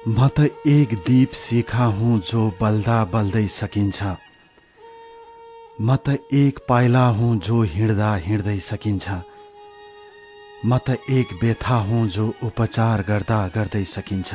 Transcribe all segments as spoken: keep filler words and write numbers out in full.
म त एक दीप शिखा हुँ जो बल्दा बल्दै सकिन्छ। म त एक पाइला हुँ जो हिँड्दा हिँड्दै सकिन्छ। म त एक व्यथा हुँ जो उपचार गर्दा गर्दै सकिन्छ।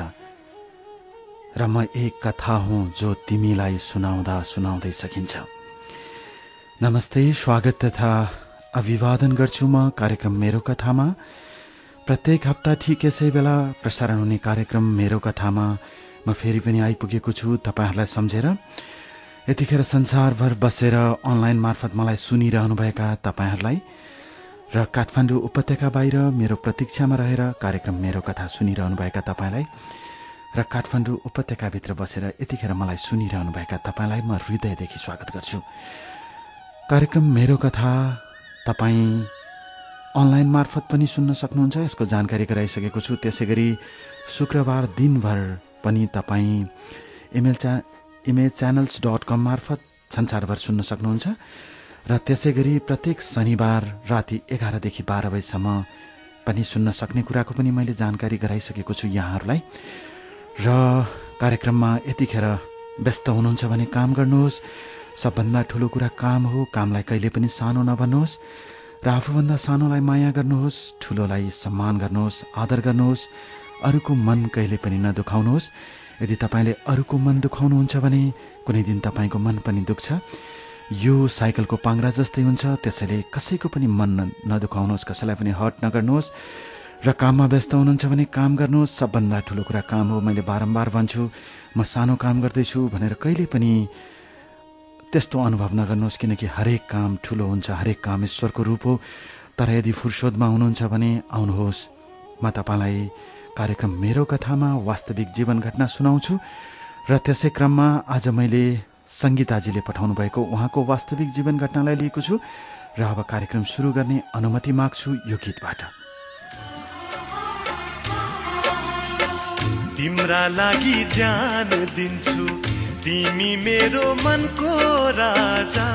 र म एक कथा हुँ जो तिमीलाई सुनाउँदा सुनाउँदै सकिन्छ। नमस्ते, स्वागत तथा अभिवादन गर्छु म कार्यक्रम मेरो कथामा। प्रत्येक हप्ता ठिक यसै बेला प्रसारण हुने कार्यक्रम मेरो कथामा म फेरि पनि आइपुगेको छु तपाईहरुलाई सम्झेर। यतिखेर संसारभर बसेर अनलाइन मार्फत मलाई सुनिरहनुभएका तपाईहरुलाई र काठमाडौँ उपत्यका बाहिर मेरो प्रतीक्षामा रहेर कार्यक्रम मेरो कथा सुनिरहनुभएका तपाईलाई र काठमाडौँ उपत्यकाभित्र बसेर यतिखेर मलाई सुनिरहनुभएका तपाईलाई म हृदयदेखि स्वागत गर्छु। कार्यक्रम मेरो कथा तपाई अनलाइन मार्फत पनि सुन्न सक्नुहुन्छ, यसको जानकारी गराइसकेको छु। त्यसैगरी शुक्रबार दिनभर पनि तपाई इमेल चा इमेज च्यानल्स डट कम मार्फत संसारभर सुन्न सक्नुहुन्छ र त्यसैगरी प्रत्येक शनिबार राति एघारदेखि बाह्र बजीसम्म पनि सुन्न सक्ने कुराको पनि मैले जानकारी गराइसकेको छु यहाँहरूलाई। र कार्यक्रममा यतिखेर व्यस्त हुनुहुन्छ भने काम गर्नुहोस्। सबभन्दा ठुलो कुरा काम हो। कामलाई कहिले पनि सानो नभन्नुहोस् र आफूभन्दा सानोलाई माया गर्नुहोस्, ठुलोलाई सम्मान गर्नुहोस्, आदर गर्नुहोस्। अरूको मन कहिले पनि नदुखाउनुहोस्। यदि तपाईले अरूको मन दुखाउनुहुन्छ भने कुनै दिन तपाईको मन पनि दुख्छ। यो साइकलको पाङ्ग्रा जस्तै हुन्छ, त्यसैले कसैको पनि मन नदुखाउनुहोस्, कसैलाई पनि हर्ट नगर्नुहोस्। र काममा व्यस्त हुनुहुन्छ भने काम गर्नुहोस्। सबभन्दा ठुलो कुरा काम हो। मैले बारम्बार भन्छु, म सानो काम गर्दैछु भनेर कहिले पनि त्यस्तो अनुभव नगर्नुहोस्, किनकि हरेक काम ठुलो हुन्छ, हरेक काम ईश्वरको रूप हो। तर यदि फुर्सदमा हुनुहुन्छ भने आउनुहोस्, म तपाईलाई कार्यक्रम मेरो कथामा वास्तविक जीवन घटना सुनाउँछु। र त्यसै क्रममा आज मैले संगीताजीले पठाउनु भएको उहाँको वास्तविक जीवन घटनालाई लिएको छु र अब कार्यक्रम सुरु गर्ने अनुमति माग्छु यो गीतबाट। तिम्रा लागि जान दिन्छु, तिमी मेरो मनको राजा।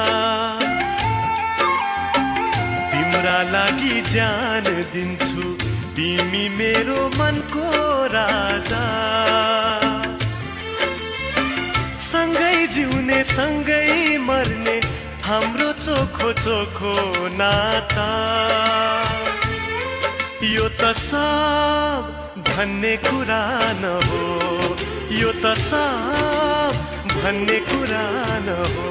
तिम्रा लागि जान दिन्छु, तिमी मेरो मनको राजा। सँगै जिउने सँगै मर्ने हाम्रो चोखो चोखो नाता। यो त सब भन्ने कुरा न हो, यो त सब भन्ने कुरा न हो।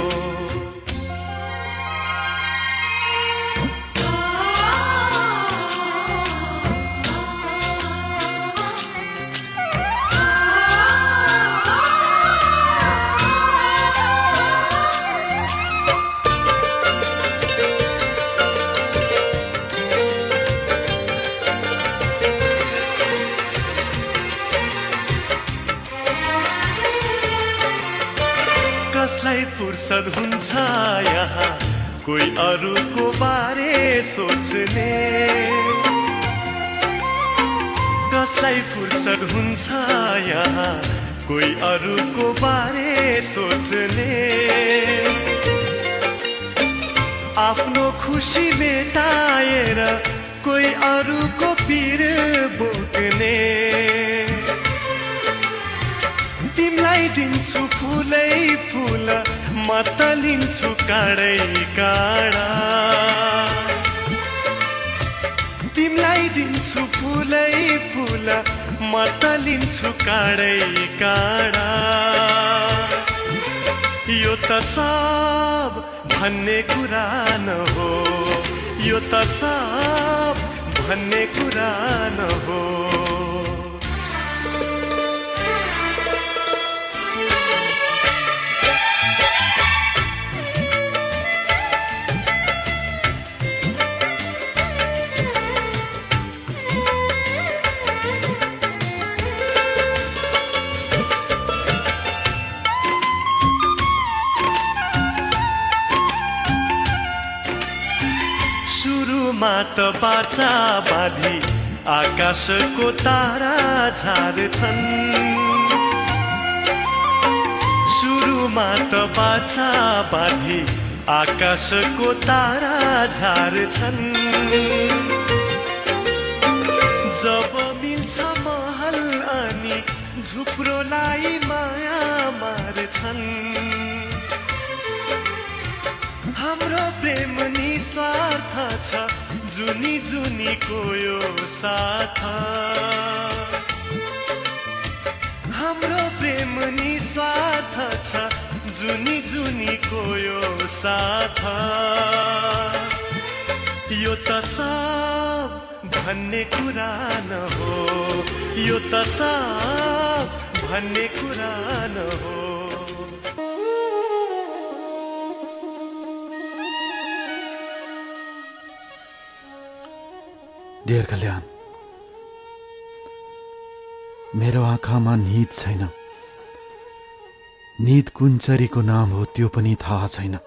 फुर्सद हुन्छ यहाँ कोही अरूको बारे सोच्ने, कसलाई फुर्सद हुन्छ यहाँ कोही अरूको बारे सोच्ने। आफ्नो खुसी मेटाएर कोही अरूको पीर बोक्ने। तिमीलाई दिन्छु फुलै फुल, म त लिन्छु काँडै काँडा। तिमीलाई दिन्छु फुलै फुल, म त लिन्छु काँडै काँडा। यो त सब भन्ने कुरा न हो, यो त सब भन्ने कुरा न हो। त बाचा बाँधी आकाशको तारा झार्छन्। सुरुमा त बाचा बाँधी आकाशको तारा झार्छन्। जब मिल्छ महल अनि थुप्रोलाई माया मार्छन् हाम्रो प्रेम निस्वार्थ छ जुनी जुनीको यो साथ हाम्रो प्रेम निस्वार्थ छ जुनी जुनीको यो साथ यो त सब भन्ने कुरा न हो यो त सब भन्ने कुरा न हो डियर कल्याण मेरो आँखामा निद छैन निद कुन चरीको नाम हो त्यो पनि थाहा छैन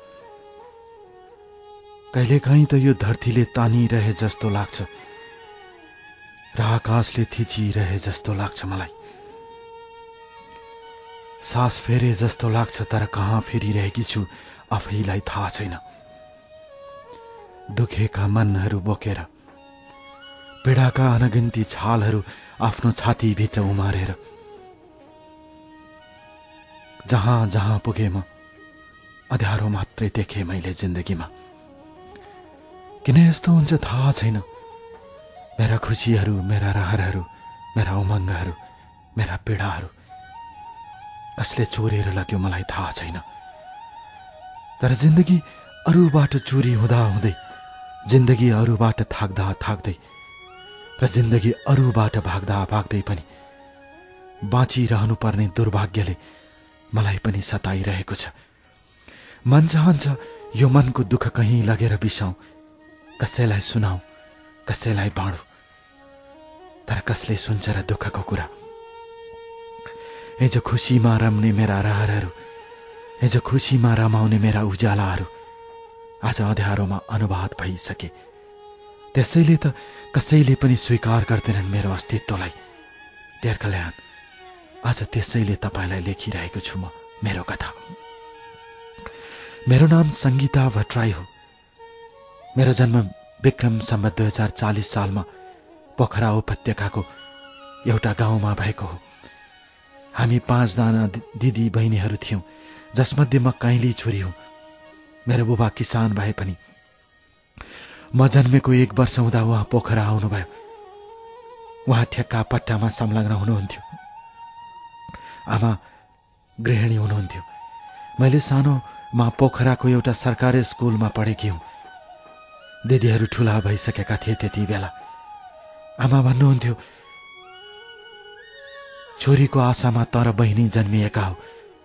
कहिलेकाहीँ त यो धरतीले तानिरहे जस्तो लाग्छ र आकाशले थिचिरहे जस्तो लाग्छ मलाई सास फेरे जस्तो लाग्छ तर कहाँ फेरिरहेकी छु आफैलाई थाहा छैन दुखेका मनहरू बोकेर पीडाका अनगिन्ती छालहरू आफ्नो छातीभित्र उमारेर जहाँ जहाँ पुगे म अँध्यारो मात्रै देखे मैले जिन्दगीमा किन यस्तो हुन्छ थाहा छैन मेरा खुसीहरू मेरा रहरहरू मेरा उमङ्गहरू मेरा पीडाहरू कसले चोरेर लग्यो मलाई थाहा छैन तर जिन्दगी अरूबाट चोरी हुँदा हुँदै जिन्दगी अरूबाट थाक्दा थाक्दै र जिन्दगी अरूबाट भाग्दा भाग्दै पनि बाँचिरहनु पर्ने दुर्भाग्यले मलाई पनि सताइरहेको छ मन चाहन्छ यो मनको दुःख कहीँ लगेर बिसाउँ कसैलाई सुनाऊ कसैलाई बाँडु तर कसले सुन्छ र दुःखको कुरा हिजो खुसीमा रम्ने मेरा रहरहरू हिजो खुसीमा रमाउने मेरा उज्यालाहरू आज अँध्यारोमा अनुवाद भइसके त्यसैले त कसैले पनि स्वीकार गर्दैनन् मेरो अस्तित्वलाई डियर कल्याण आज त्यसैले तपाईलाई लेखिरहेको छु म मेरो कथा मेरो नाम संगीता भट्टराई हो मेरो जन्म विक्रम सम्वत दुई हजार चालीस सालमा पोखरा उपत्यकाको एउटा गाउँमा भएको हो हामी पाँचजना दिदी बहिनीहरू थियौं जसमध्ये म काइली छोरी हुँ मेरो बुबा किसान भए पनि म जन्मेको एक वर्ष हुँदा उहाँ पोखरा आउनुभयो उहाँ ठेक्का पट्टामा संलग्न हुनुहुन्थ्यो आमा गृहिणी हुनुहुन्थ्यो मैले सानोमा पोखराको एउटा सरकारी स्कुलमा पढेकी हुँ दिदीहरू ठुला भइसकेका थिए त्यति बेला आमा भन्नुहुन्थ्यो छोरीको आशामा तर बहिनी जन्मिएका हो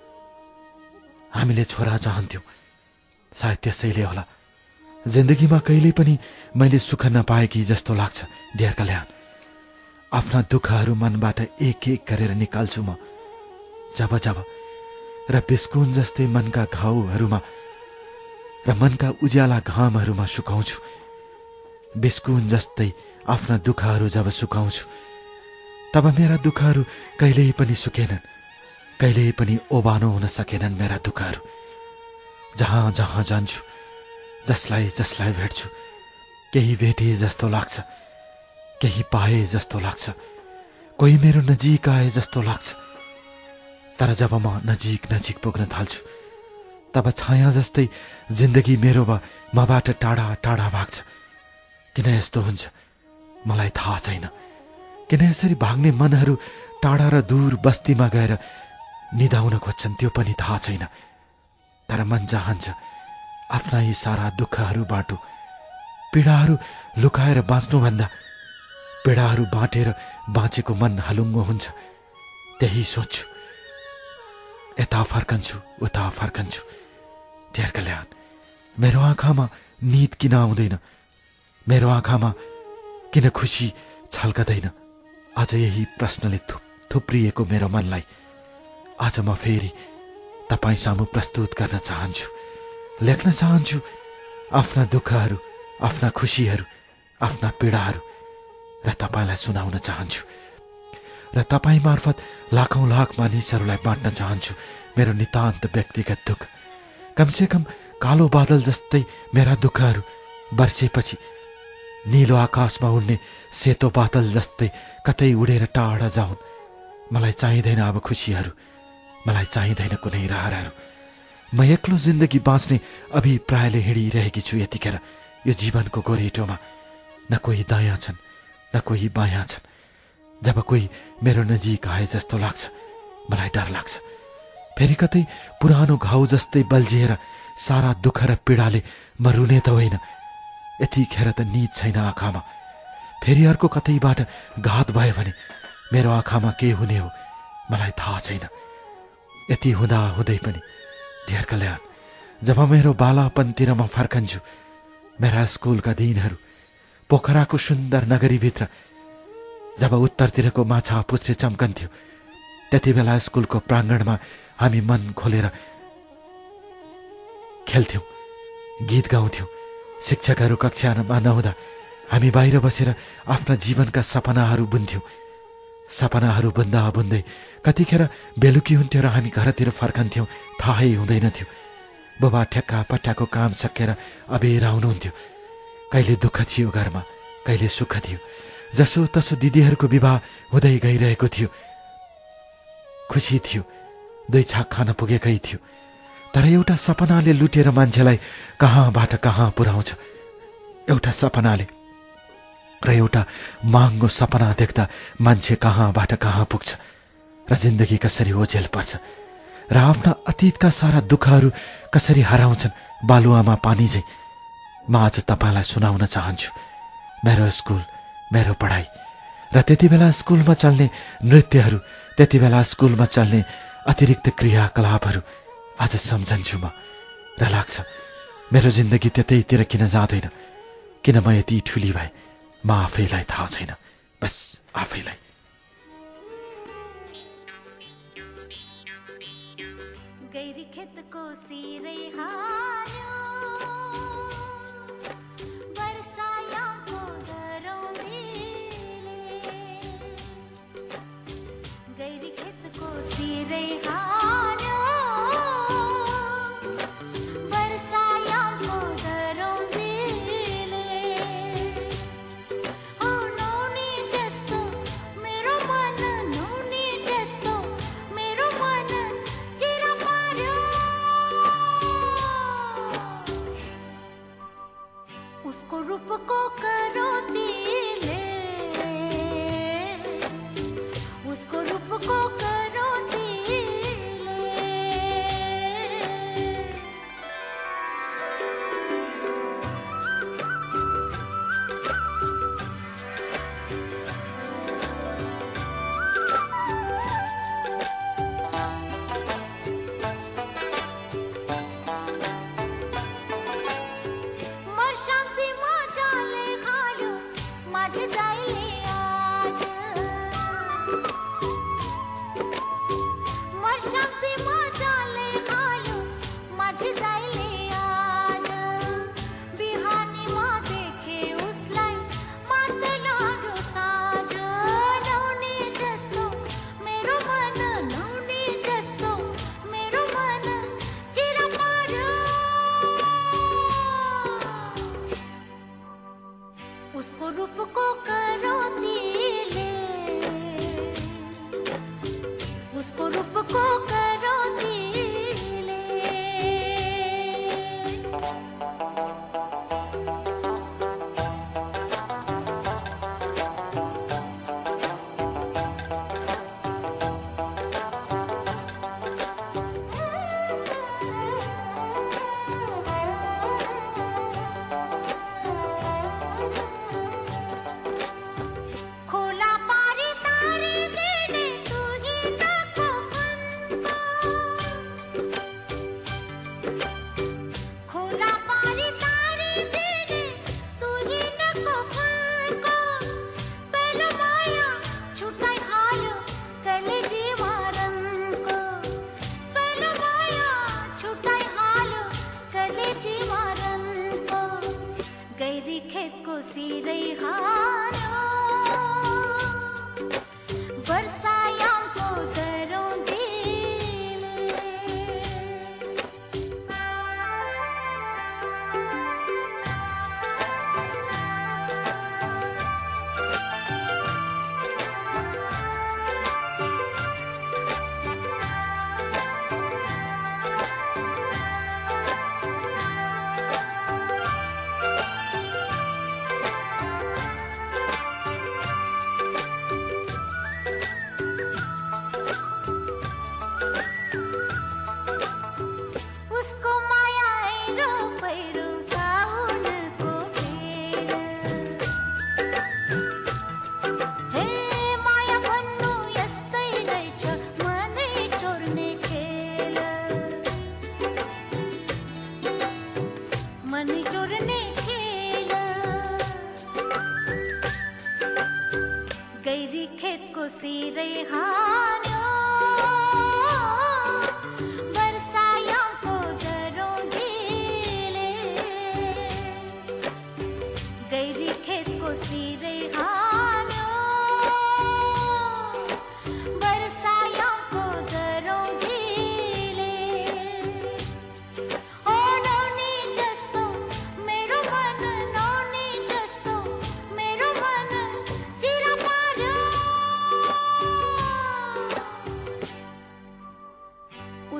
हामीले छोरा चाहन्थ्यौं सायद त्यसैले होला जिन्दगीमा कहिले पनि मैले सुख नपाएकी जस्तो लाग्छ डियर कल्याण आफ्ना दुःखहरू मनबाट एक एक गरेर निकाल्छु म जब जब र बिस्कुन जस्तै मनका घाउहरूमा र मनका उज्याला घामहरूमा सुकाउँछु बिस्कुन जस्तै आफ्ना दुःखहरू जब सुकाउँछु तब मेरा दुःखहरू कहिल्यै पनि सुकेनन् कहिल्यै पनि ओबानो हुन सकेनन् मेरा दुःखहरू जहाँ जहाँ जान्छु जसलाई जसलाई भेट्छु केही भेटे जस्तो लाग्छ केही पाए जस्तो लाग्छ कोही मेरो नजिक आए जस्तो लाग्छ तर जब म नजिक नजिक पुग्न थाल्छु तब छाया जस्तै जिन्दगी मेरो मबाट टाढा टाढा भाग्छ किन यस्तो हुन्छ मलाई थाहा छैन किन यसरी भाग्ने मनहरू टाढा र दूर बस्तीमा गएर निदाउन खोज्छन् त्यो पनि थाहा छैन तर मन चाहन्छ आफ्ना यी सारा दुःखहरू बाटो पीडाहरू लुकाएर बाँच्नुभन्दा पीडाहरू बाँटेर बाँचेको मन हलुङ्गो हुन्छ त्यही सोच्छु यता फर्कन्छु उता फर्कन्छु डियर कल्याण मेरो आँखामा निद किन आउँदैन मेरो आँखामा किन खुसी छल्कदैन आज यही प्रश्नले थुप थुप्रिएको मेरो मनलाई आज म फेरि तपाईँ सामु प्रस्तुत गर्न चाहन्छु लेख्न चाहन्छु आफ्ना दुःखहरू आफ्ना खुसीहरू आफ्ना पीडाहरू र तपाईलाई सुनाउन चाहन्छु र तपाईँ मार्फत लाखौं लाख मानिसहरूलाई बाँड्न चाहन्छु मेरो नितान्त व्यक्तिगत दुःख कमसे कम कालो बादल जस्तै मेरा दुःखहरू वर्षेपछि नीलो आकाशमा उड्ने सेतो बादल जस्तै कतै उडेर टाढा जाउन् मलाई चाहिँदैन अब खुसीहरू, मलाई चाहिँदैन कुनै रहरहरू। म एक्लो जिन्दगी बाँच्ने अभिप्रायले हिँडिरहेकी छु यतिखेर यो जीवनको गोरेटोमा। न कोही दायाँ छन् न कोही बायाँ छन्। जब कोही मेरो नजिक आए जस्तो लाग्छ मलाई डर लाग्छ। फेरि कतै पुरानो घाउ जस्तै बल्झिएर सारा दुःख र पीडाले म रुने त होइन। यतिखेर त निद छैन आँखामा। फेरि अर्को कतैबाट घात भयो भने मेरो आँखामा के हुने हो मलाई थाहा छैन। यति हुँदा हुँदै पनि ढेर कल्याण, जब मेरो बालापनतिर म फर्कन्छु, मेरा स्कुलका दिनहरू, पोखराको सुन्दर नगरीभित्र जब उत्तरतिरको माछा पुच्छ्रे चम्कन्थ्यो, त्यति बेला स्कुलको प्राङ्गणमा हामी मन खोलेर खेल्थ्यौँ, गीत गाउँथ्यौँ। शिक्षकहरू कक्षामा नहुँदा हामी बाहिर बसेर आफ्ना जीवनका सपनाहरू बुन्थ्यौँ। सपनाहरू बुन्दा बुन्दै कतिखेर बेलुकी हुन्थ्यो र हामी घरतिर फर्कन्थ्यौँ, थाहै हुँदैनथ्यो। बुबा ठ्याक्का पट्टाको काम सकेर अबेर आउनुहुन्थ्यो। कहिले दुःख थियो घरमा, कहिले सुख थियो। जसो तसो दिदीहरूको विवाह हुँदै गइरहेको थियो। खुसी थियो, दुई छाक खान पुगेकै थियो। तर एउटा सपनाले लुटेर मान्छेलाई कहाँबाट कहाँ पुर्याउँछ। एउटा सपनाले र एउटा महँगो सपना देख्दा मान्छे कहाँबाट कहाँ पुग्छ र जिन्दगी कसरी ओझेल पर्छ र आफ्ना अतीतका सारा दुःखहरू कसरी हराउँछन् बालुवामा पानी झैँ। म आज तपाईँलाई सुनाउन चाहन्छु मेरो स्कुल, मेरो पढाइ र त्यति बेला स्कुलमा चल्ने नृत्यहरू, त्यति बेला स्कुलमा चल्ने अतिरिक्त क्रियाकलापहरू आज सम्झन्छु म र लाग्छ मेरो जिन्दगी त्यतैतिर किन जाँदैन, किन म यति ठुली भए। म आफैलाई थाहा छैन, बस आफैलाई। गैरी खेत को सिरै हाल्यो, वर्षाया को गरौँलीले। गैरी खेत को सिरै हाल्यो, वर्षाया को गरौँलीले। ओ नौनी जस्तो मेरो मन, नौनी जस्तो मेरो मन चिर पार्यो।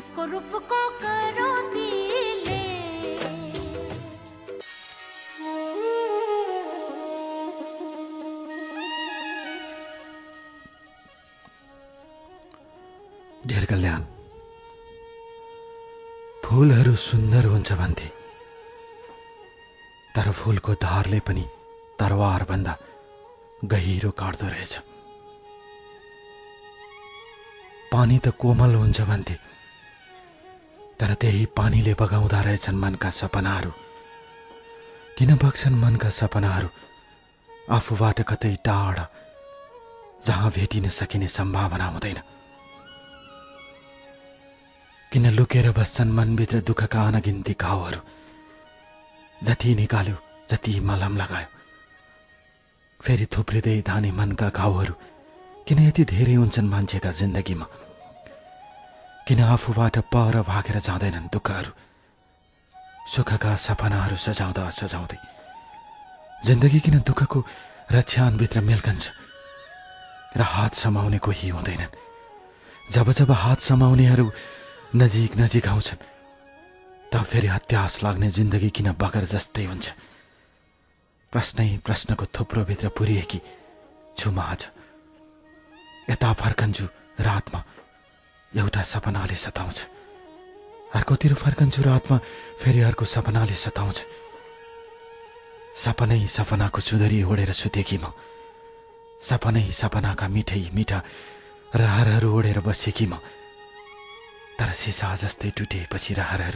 उसको रूप को करो दिले। ढेर कल्याण, फूलहरू सुन्दर हुन्छ भन्थे, तर फूलको धारले पनि तरवार भन्दा गहिरो काट्दो रहेछ। पानी त कोमल हुन्छ भन्थे, तर त्यही पानीले बगाउँदा रहेछन् मनका सपनाहरू। किन बग्छन् मनका सपनाहरू आफूबाट कतै टाढा, जहाँ भेटिन सकिने सम्भावना हुँदैन? किन लुकेर बस्छन् मनभित्र दुःखका अनगिन्ती घाउहरू? जति निकाल्यो, जति मलम लगायो, फेरि थुप्रिँदै जाने मनका घाउहरू किन यति धेरै हुन्छन् मान्छेका जिन्दगीमा? किन आफूबाट पर भागेर जाँदैनन् दुःखहरू? सुखका सपनाहरू सजाउँदा सजाउँदै जिन्दगी किन दुःखको रक्षानभित्र मिल्कन्छ र हात समाउने कोही हुँदैनन्? जब जब हात समाउनेहरू नजिक नजिक आउँछन्, तब फेरि हत्यास लाग्ने जिन्दगी किन बगर जस्तै हुन्छ? प्रश्नै प्रश्नको थुप्रोभित्र पुरिएकी छु म आज। यता फर्कन्छु रातमा, एउटा सपनाले सताउँछ, अर्कोतिर फर्कन्छु रातमा, फेरि अर्को सपनाले सताउँछ। सपनै सपनाको चुदरी ओढेर सुतेकी म, सपनै सपनाका मिठै मिठा रहरहरू ओढेर बसेकी म। तर सिसा जस्तै टुटेपछि रहरहरू,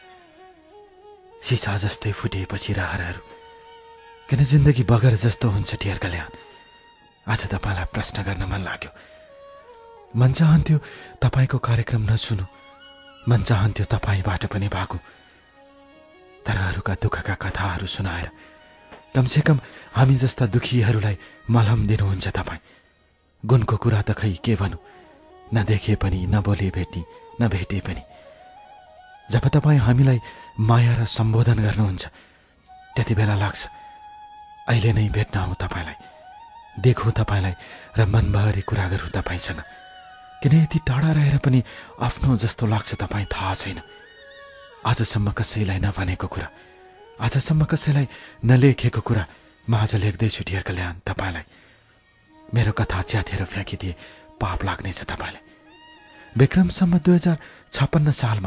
सिसा जस्तै फुटेपछि रहरहरू, किन जिन्दगी बगर जस्तो हुन्छ? ढेर कल्याण, आज तपाईँलाई प्रश्न गर्न मन लाग्यो। मन चाहन्थ्यो तपाईँको कार्यक्रम नसुनु, मन चाहन्थ्यो तपाईँबाट पनि भागु, तर अरूका दुःखका कथाहरू सुनाएर कमसेकम हामी जस्ता दुखीहरूलाई मलम दिनुहुन्छ तपाईँ। गुणको कुरा त खै के भनौँ, नदेखे पनि, नबोले भेट्ने, नभेटे पनि। जब तपाईँ हामीलाई माया र सम्बोधन गर्नुहुन्छ, त्यति बेला लाग्छ अहिले नै भेट्न आउँ तपाईँलाई, देखौँ तपाईँलाई र मनभरि कुरा गरौँ तपाईँसँग। किन यति टाढा रहेर पनि आफ्नो जस्तो लाग्छ तपाईँ थाहा छैन। आजसम्म कसैलाई नभनेको कुरा, आजसम्म कसैलाई नलेखेको कुरा म आज लेख्दैछु ढेर कल्याण तपाईँलाई। मेरो कथा च्यातेर फ्याँकिदिए पाप लाग्नेछ तपाईँलाई। विक्रमसम्म दुई हजार छप्पन्न सालमा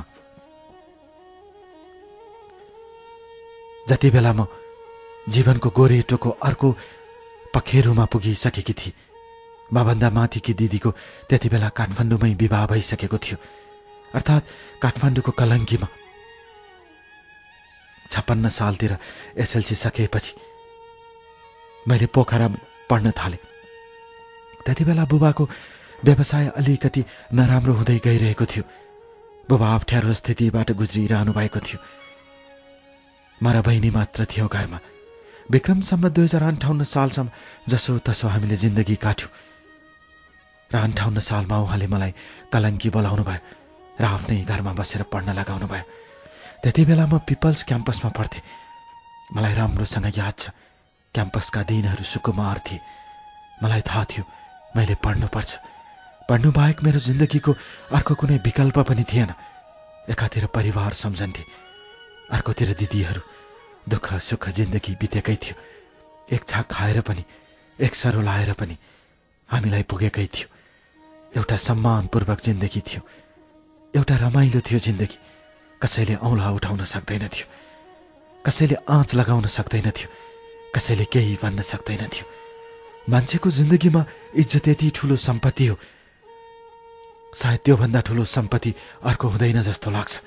जति बेला म जीवनको गोरेटोको अर्को पखेरुमा पुगिसकेकी थिए, मभन्दा माथिकी दिदीको त्यति बेला काठमाडौँमै विवाह भइसकेको थियो। अर्थात् काठमाडौँको कलङ्कीमा। छप्पन्न सालतिर एसएलसी सकेपछि मैले पोखरा पढ्न थालेँ। त्यति बेला बुबाको व्यवसाय अलिकति नराम्रो हुँदै गइरहेको थियो। बुबा अप्ठ्यारो स्थितिबाट गुज्रिरहनु भएको थियो। म र बहिनी मात्र थियौँ घरमा। विक्रमसम्म दुई हजार अन्ठाउन्न सालसम्म जसो तसो हामीले जिन्दगी काट्यौँ र अन्ठाउन्न सालमा उहाँले मलाई कलङ्की बोलाउनु भयो र आफ्नै घरमा बसेर पढ्न लगाउनु भयो। त्यति बेला म पिपल्स क्याम्पसमा पढ्थेँ। मलाई राम्रोसँग याद छ, क्याम्पसका दिनहरू सुकुमार थिए। मलाई थाहा थियो मैले पढ्नुपर्छ। पढ्नु बाहेक मेरो जिन्दगीको अर्को कुनै विकल्प पनि थिएन। एकातिर परिवार सम्झन्थे, अर्कोतिर दिदीहरू। दुःख सुख जिन्दगी बितेकै थियो। एक छाक खाएर पनि, एक सरो लाएर पनि हामीलाई पुगेकै थियो। एउटा सम्मानपूर्वक जिन्दगी थियो, एउटा रमाइलो थियो जिन्दगी। कसैले औँला उठाउन सक्दैन थियो, कसैले आँच लगाउन सक्दैन थियो, कसैले केही भन्न सक्दैन थियो। मान्छेको जिन्दगीमा इज्जत यति ठुलो सम्पत्ति हो, सायद त्योभन्दा ठुलो सम्पत्ति अर्को हुँदैन जस्तो लाग्छ।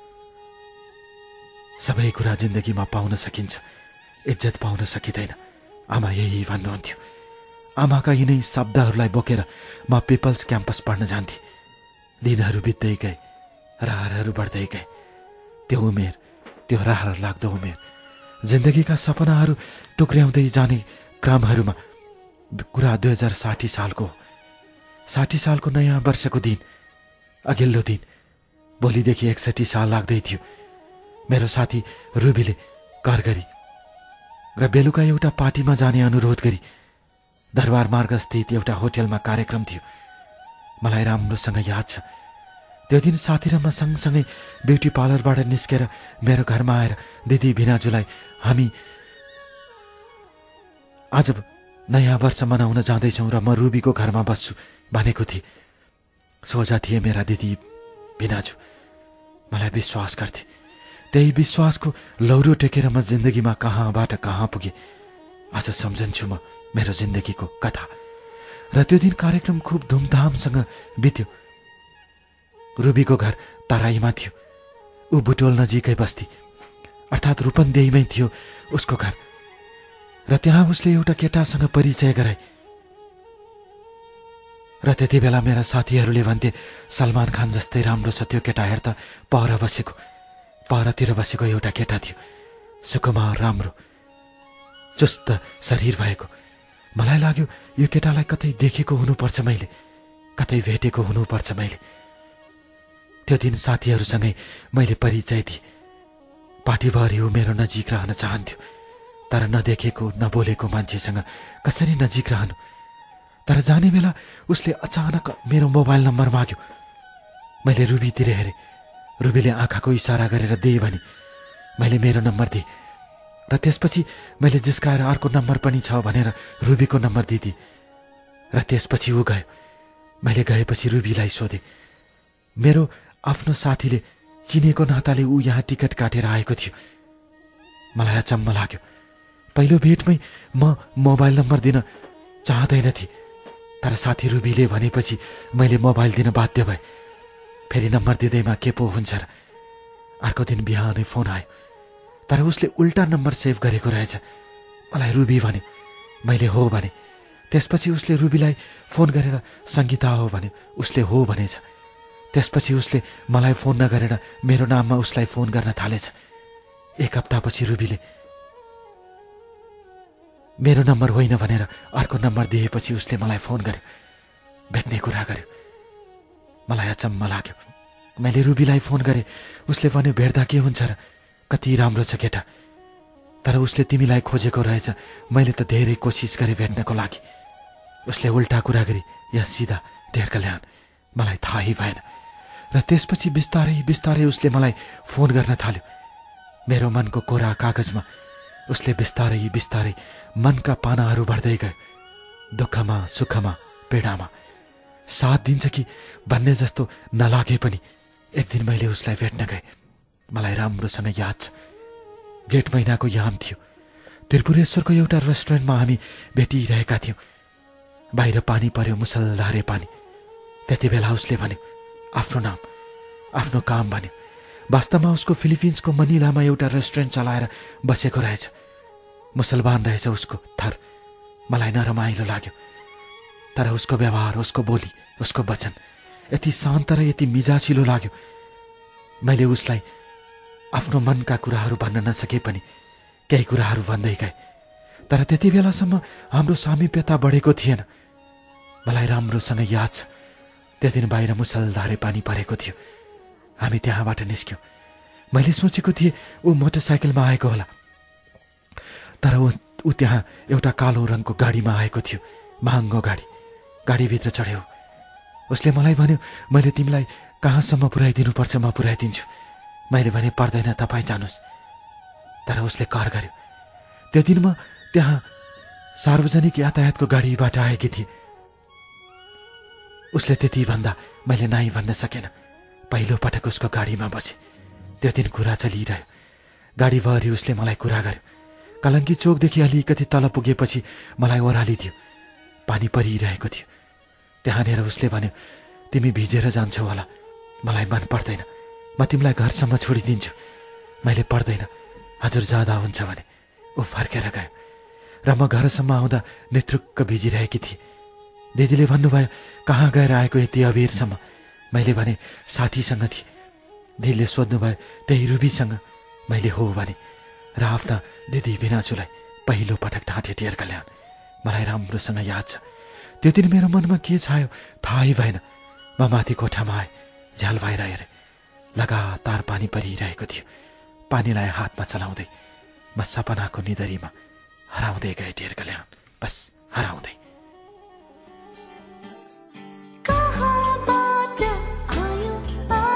सबै कुरा जिन्दगीमा पाउन सकिन्छ, इज्जत पाउन सकिँदैन। आमा यही भन्नुहुन्थ्यो। आमाका यिनै शब्दहरूलाई बोकेर म पिपल्स क्याम्पस पढ्न जान्थेँ। दिनहरू बित्दै गए, रहरहरू बढ्दै गए। त्यो उमेर, त्यो रहर लाग्दो उमेर, जिन्दगीका सपनाहरू टुक्र्याउँदै जाने क्रमहरूमा कुरा दुई हजार साठी सालको हो। साठी सालको नयाँ वर्षको दिन, अघिल्लो दिन। भोलिदेखि एकसठी साल लाग्दै थियो। मेरो साथी रुबीले कर गरी र बेलुका एउटा पार्टीमा जाने अनुरोध गरी। दरबार मार्ग स्थित एउटा होटलमा कार्यक्रम थियो। मलाई राम्रोसँग याद छ, त्यो दिन साथी र म सँगसँगै ब्युटी पार्लरबाट निस्केर मेरो घरमा आएर दिदी भिनाजुलाई हामी आज नयाँ वर्ष मनाउन जाँदैछौँ र म रुबीको घरमा बस्छु भनेको थिएँ। सोझा थिए मेरा दिदी भिनाजु। मलाई विश्वास गर्थे। त्यही विश्वासको लौरो टेकेर म जिन्दगीमा कहाँबाट कहाँ पुगे। आज सम्झन्छु म मेरो जिन्दगीको कथा। र त्यो दिन कार्यक्रम खुब धुमधामसँग बित्यो। रुबीको घर तराईमा थियो। ऊ बुटोल नजिकै बस्ती अर्थात् रूपन्देहीमै थियो उसको घर। र त्यहाँ उसले एउटा केटासँग परिचय गराए। र त्यति बेला मेरा साथीहरूले भन्थे सलमान खान जस्तै राम्रो छ त्यो केटा, हेर त पर बसेको परतिर बसेको एउटा केटा थियो, सुकुमार, राम्रो, चुस्त शरीर भएको। मलाई लाग्यो यो केटालाई कतै देखेको हुनुपर्छ मैले, कतै भेटेको हुनुपर्छ मैले। त्यो दिन साथीहरूसँगै मैले परिचय दिएँ। पार्टीभरि ऊ मेरो नजिक रहन चाहन्थ्यो, तर नदेखेको नबोलेको मान्छेसँग कसरी नजिक रहनु। तर जाने बेला उसले अचानक मेरो मोबाइल नम्बर माग्यो। मैले रुबीतिर हेरेँ। रुबीले आँखाको इसारा गरेर दे भने मैले मेरो नम्बर दिएँ। र त्यसपछि मैले जिस्काएर अर्को नम्बर पनि छ भनेर रुबीको नम्बर दिएँ। र त्यसपछि ऊ गयो। मैले गएपछि रुबीलाई सोधेँ। मेरो आफ्नो साथीले चिनेको नाताले ऊ यहाँ टिकट काटेर आएको थियो। मलाई अचम्म लाग्यो। पहिलो भेटमै म मोबाइल नम्बर दिन चाहँदैन थिएँ, तर साथी रुबीले भनेपछि मैले मोबाइल दिन बाध्य भएँ। फेरि नम्बर दिँदैमा के पो हुन्छ र। अर्को दिन बिहानै फोन आयो, तर उसले उल्टा नम्बर सेभ गरेको रहेछ। मलाई रुबी भन्यो। मैले हो भने। त्यसपछि उसले रुबीलाई फोन गरेर सङ्गीता हो भन्यो। उसले हो भनेछ। त्यसपछि उसले मलाई फोन नगरेर मेरो नाममा उसलाई फोन गर्न थालेछ। एक हप्तापछि रुबीले मेरो नम्बर होइन भनेर अर्को नम्बर दिएपछि उसले मलाई फोन गर्यो, भेट्ने कुरा गर्यो। मलाई अचम्म लाग्यो। मैले रुबीलाई फोन गरेँ। उसले भन्यो भेट्दा के हुन्छ र, कति राम्रो छ केटा, तर उसले तिमीलाई खोजेको रहेछ। मैले त धेरै कोसिस गरेँ भेट्नको लागि। उसले उल्टा कुरा गरी या सिधा ढेर कल्याण। मलाई थाहै भएन। र त्यसपछि बिस्तारै बिस्तारै उसले मलाई फोन गर्न थाल्यो। मेरो मनको कोरा कागजमा उसले बिस्तारै बिस्तारै मनका पानाहरू भर्दै गयो। दुःखमा सुखमा पीडामा साथ दिन्छ कि भन्ने जस्तो नलागे पनि एक दिन मैले उसलाई भेट्न गएँ। मलाई राम्रोसँग याद छ। जेठ महिनाको याम थियो। त्रिपुरेश्वरको एउटा रेस्टुरेन्टमा हामी भेटिरहेका थियौँ। बाहिर पानी पर्यो, मुसलधारे पानी। त्यति बेला उसले भन्यो आफ्नो नाम, आफ्नो काम भन्यो। वास्तवमा उसको फिलिपिन्सको मनिलामा एउटा रेस्टुरेन्ट चलाएर बसेको रहेछ। मुसलमान रहेछ उसको थर। मलाई नरमाइलो लाग्यो। तर उसको व्यवहार, उसको बोली, उसको वचन यति शान्त र यति मिजासिलो लाग्यो। मैले उसलाई आफ्नो मनका कुराहरू भन्न नसके पनि केही कुराहरू भन्दै गएँ। तर त्यति बेलासम्म हाम्रो सामिप्यता बढेको थिएन। मलाई राम्रोसँग याद छ। त्यो दिन बाहिर मुसलधारे पानी परेको थियो। हामी त्यहाँबाट निस्क्यौँ। मैले सोचेको थिएँ ऊ मोटरसाइकलमा आएको होला, तर ऊ ऊ त्यहाँ एउटा कालो रङको गाडीमा आएको थियो, महँगो गाडी। गाडीभित्र चढ्यो। उसले मलाई भन्यो मैले तिमीलाई कहाँसम्म पुर्याइदिनुपर्छ म पुर्याइदिन्छु। मैले भने पर्दैन, तपाईँ जानुहोस्। तर उसले कर गर्यो। त्यो दिन म त्यहाँ सार्वजनिक यातायातको गाडीबाट आएकी थिएँ। उसले त्यति भन्दा मैले नाइ भन्न सकेन। पहिलो पटक उसको गाडीमा बसेँ। त्यो दिन कुरा चलिरह्यो। गाडीभरि उसले मलाई कुरा गर्यो। कलङ्की चोकदेखि अलिकति तल पुगेपछि मलाई ओह्रालिदियो। पानी परिरहेको थियो। त्यहाँनिर उसले भन्यो तिमी भिजेर जान्छौ होला, मलाई मन पर्दैन, म तिमीलाई घरसम्म छोडिदिन्छु। मैले पर्दैन, हजुर जाँदा हुन्छ भने। ऊ फर्केर गयो र म घरसम्म आउँदा नेतृक्क भिजिरहेकी थिएँ। दिदीले भन्नुभयो कहाँ गएर आएको यति अबेरसम्म? मैले भने साथीसँग थिएँ। दिदीले सोध्नुभयो त्यही रुबीसँग? मैले हो भने र आफ्ना दिदी भिनाजुलाई पहिलो पटक ढाँटे ढेर कल्याण। मलाई राम्रोसँग याद छ। त्यो दिन मेरो मनमा के छायो थाहै भएन। म माथि कोठामा आएँ। झ्याल बाहिर हेरेँ। लगातार पानी परिरहेको थियो। पानीलाई हातमा चलाउँदै म सपनाको निदरीमा हराउँदै गएँ ढेर कल्याण। बस हराउँदै। कहाँबाट आयो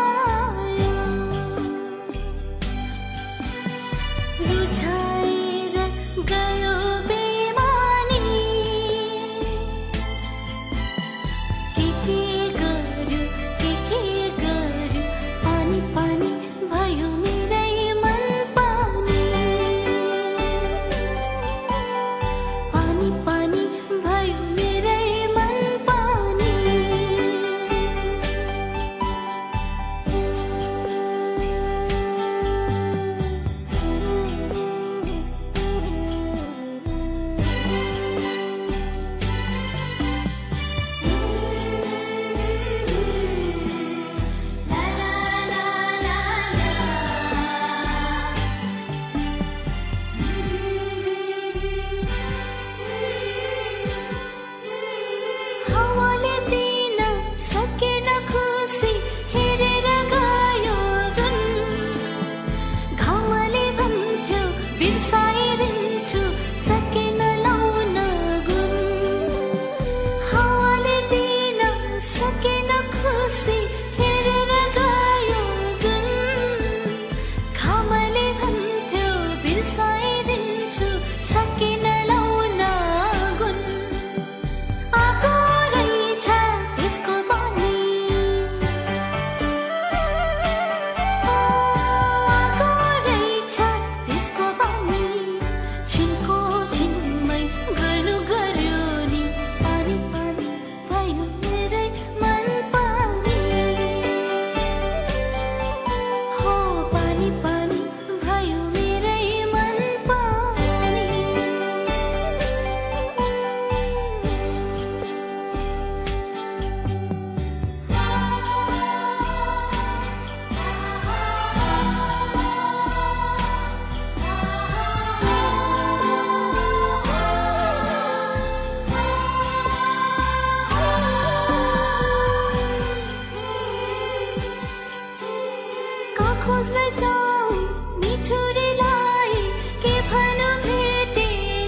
खोज्न जाऊ निठुरीलाई के भनु भेटेर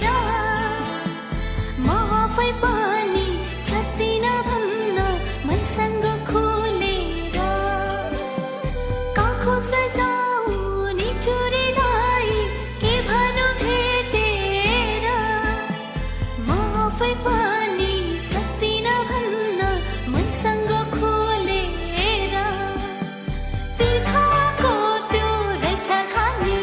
म आफै पनि सक्दिन भन्न मनसँग खुलेर कहाँ खोज्न जाऊ निठुरीलाई के भनु भेटेर म आफै पनि सक्दिन भन्न मनसँग खुलेर तिर्खाको त्यो रहेछ खानी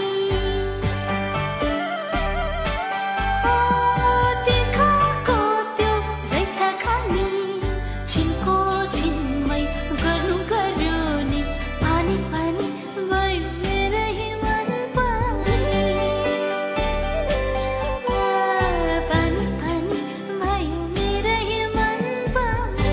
हो तिर्खाको त्यो रहेछ खानी छिनको छिनमै गर्नु गर्यो नि पानी पानी भयो मेरो मन पानी पानी पानी भयो मेरो मन पानी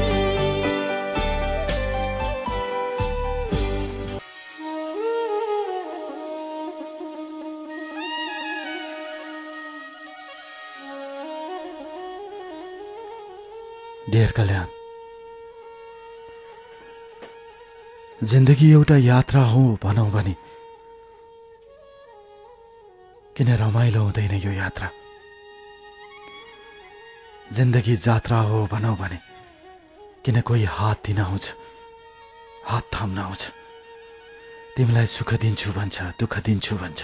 डियर कल्याण, जिन्दगी एउटा यात्रा हो भनौँ भने किन रमाइलो हुँदैन यो यात्रा? जिन्दगी जात्रा हो भनौँ भने किन कोही हात दिन आउँछ, हात थाम्न आउँछ, तिमीलाई सुख दिन्छु भन्छ, दुःख दिन्छु भन्छ।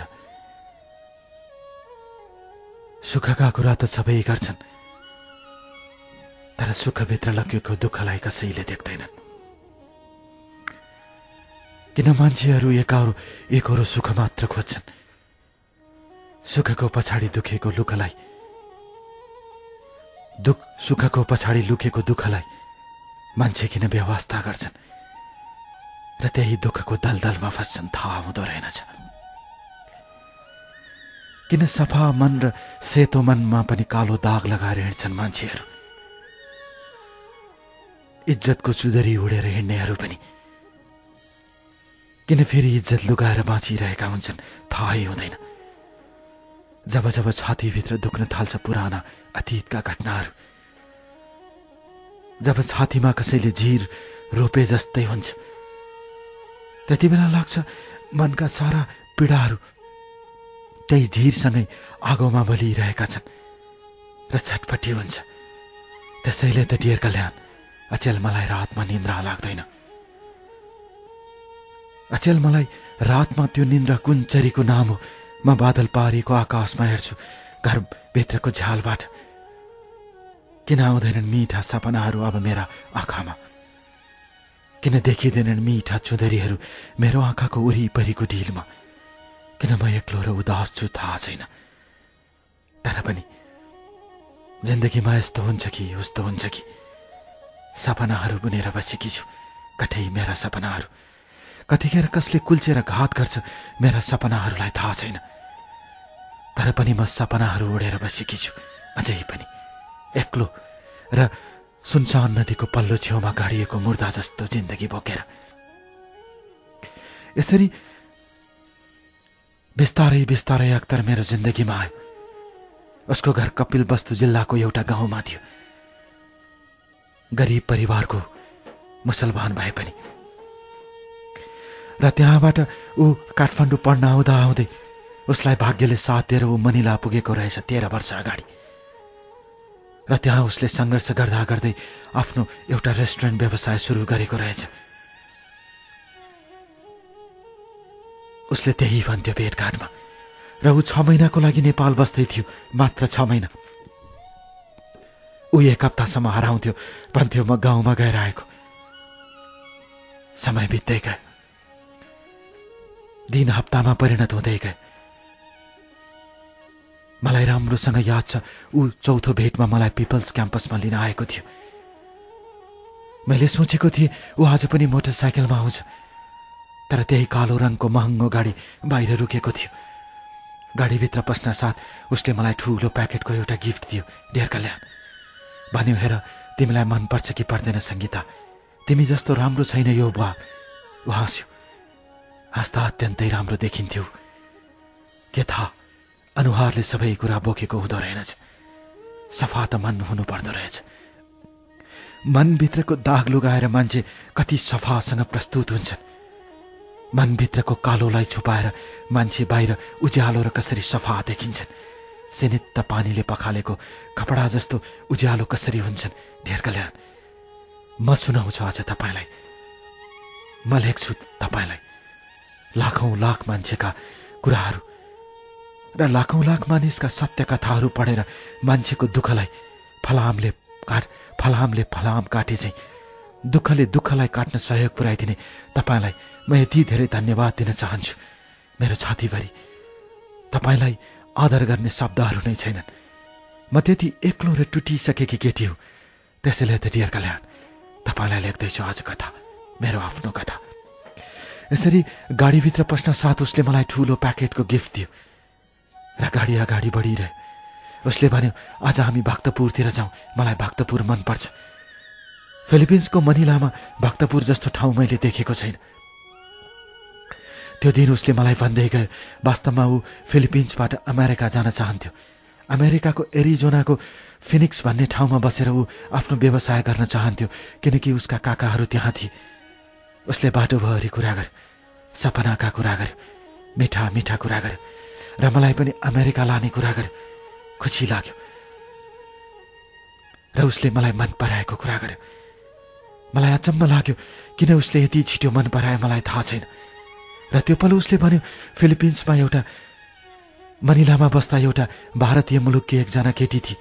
सुखका कुरा त सबै गर्छन्, तर सुखभित्र लगिएको दुःखलाई कसैले देख्दैनन्। किन मान्छेहरू एकारो एकरो सुख मात्र खोज्छन्? सुखको पछाडि दुखेको लुखलाई दुख सुखको पछाडि लुकेको दुःखलाई मान्छे किन व्यवस्था गर्छन् र त्यही दुःखको दलदलमा फस्छन्, थाहा हुँदो रहेनछ। किन सफा मन र सेतो मनमा पनि कालो दाग लगाएर हिँड्छन् मान्छेहरू? इज्जतको चुदरी उडेर हिँड्नेहरू पनि किन फेरि इज्जत लुगाएर बाँचिरहेका हुन्छन्, थाहै हुँदैन। जब जब छातीभित्र दुख्न थाल्छ पुराना अतीतका घटनाहरू, जब छातीमा कसैले झिर रोपे जस्तै हुन्छ, त्यति बेला लाग्छ मनका सारा पीडाहरू त्यही झिरसँगै आगोमा बलिरहेका छन् र छटपटी हुन्छ। त्यसैले त डियर कल्याण, अचेल मलाई रातमा निन्द्रा लाग्दैन। अचेल मलाई रातमा त्यो निन्द्रा कुन चरीको नाम हो? म बादल पारीको आकाशमा हेर्छु घरभित्रको झ्यालबाट। किन आउँदैनन् मीठा सपनाहरू अब मेरा आँखामा? किन देखिँदैनन् मीठा चुँदरीहरू मेरो आँखाको वरिपरिको ढिलमा? किन म एक्लो र उदास छु थाहा छैन। तर पनि जिन्दगीमा यस्तो हुन्छ कि उस्तो हुन्छ कि सपनाहरू बुनेर बसेकी छु। कतै मेरा सपनाहरू, कतिखेर कसले कुल्चेर घात गर्छ मेरा सपनाहरूलाई थाहा छैन। तर पनि म सपनाहरू ओढेर बसेकी छु, अझै पनि एक्लो र सुनसान नदीको पल्लो छेउमा गाडिएको मुर्दा जस्तो जिन्दगी बोकेर। यसरी बिस्तारै बिस्तारै अख्तर मेरो जिन्दगीमा आयो। उसको घर कपिल वस्तु जिल्लाको एउटा गाउँमा थियो। गरिब परिवारको मुसलमान भए पनि र त्यहाँबाट ऊ काठमाडौँ पढ्न आउँदा आउँदै उसलाई भाग्यले साथ दिएर ऊ मनिला पुगेको रहेछ तेह्र वर्ष अगाडि। र त्यहाँ उसले सङ्घर्ष गर्दा गर्दै आफ्नो एउटा रेस्टुरेन्ट व्यवसाय सुरु गरेको रहेछ। उसले त्यही भन्थ्यो भेटघाटमा। र ऊ छ महिनाको लागि नेपाल बस्दै थियो, मात्र छ महिना। ऊ एक हप्तासम्म हराउँथ्यो, भन्थ्यो म गाउँमा गएर आएको। समय बित्दै गयो, दिन हप्तामा परिणत हुँदै गयो। मलाई राम्रोसँग याद छ, ऊ चौथो भेटमा मलाई पिपल्स क्याम्पसमा लिन आएको थियो। मैले सोचेको थिएँ ऊ आज पनि मोटरसाइकलमा आउँछ, तर त्यही कालो रङको महँगो गाडी बाहिर रुकेको थियो। गाडीभित्र पस्न साथ उसले मलाई ठुलो प्याकेटको एउटा गिफ्ट दियो। डियर कल्याण भन्यो, हेर तिमीलाई मनपर्छ कि पर्दैन सङ्गीता, तिमी जस्तो राम्रो छैन यो बुवा। ऊ हाँस्यो, हाँस्दा अत्यन्तै राम्रो देखिन्थ्यो। के थाहा अनुहारले सबै कुरा बोकेको हुँदो रहेनछ, सफा त मन हुनु पर्दो रहेछ। मनभित्रको दाग लुगाएर मान्छे कति सफासँग प्रस्तुत हुन्छ। मनभित्रको कालोलाई छुपाएर मान्छे बाहिर उज्यालो र कसरी सफा देखिन्छन्। सेनित्त पानीले पखालेको कपडा जस्तो उज्यालो कसरी हुन्छन्। ढेर कल्याण, म सुनाउँछु आज तपाईँलाई, म लेख्छु तपाईँलाई लाखौं लाख मान्छेका कुराहरू र लाखौं लाख मानिसका सत्य कथाहरू पढेर मान्छेको दुःखलाई फलामले काट फलामले फलाम काटे चाहिँ दुःखले दुःखलाई काट्न सहयोग पुर्याइदिने तपाईँलाई म यति धेरै धन्यवाद दिन चाहन्छु। मेरो छातीभरि तपाईँलाई आदर गर्ने शब्दहरू नै छैनन्। म त्यति एक्लो र टुटिसकेकी केटी हो। त्यसैले त डियर कल्याण, तपाईँलाई लेख्दैछु आज कथा, मेरो आफ्नो कथा। यसरी गाडीभित्र पस्न साथ उसले मलाई ठुलो प्याकेटको गिफ्ट दियो र गाडी अगाडि बढिरह्यो। उसले भन्यो, आज हामी भक्तपुरतिर जाउँ, मलाई भक्तपुर मनपर्छ। फिलिपिन्सको मनिलामा भक्तपुर जस्तो ठाउँ मैले देखेको छैन। त्यो दिन उसले मलाई भन्दै गयो, वास्तवमा ऊ फिलिपिन्सबाट अमेरिका जान चाहन्थ्यो। अमेरिकाको एरिजोनाको फिनिक्स भन्ने ठाउँमा बसेर ऊ आफ्नो व्यवसाय गर्न चाहन्थ्यो, किनकि उसका काकाहरू त्यहाँ थिए। उसले बाटोभरि कुरा गर्यो, सपनाका कुरा गर्यो, मिठा मिठा कुरा गर्यो र मलाई पनि अमेरिका लाने कुरा गर्यो। खुसी लाग्यो र उसले मलाई मन पराएको कुरा गर्यो। मलाई अचम्म लाग्यो किन उसले यति छिटो मन पराए मलाई थाहा छैन। र त्यो पल उसले भन्यो, फिलिपिन्समा एउटा मनिलामा बस्दा एउटा भारतीय मुलुककी एकजना केटी थिए।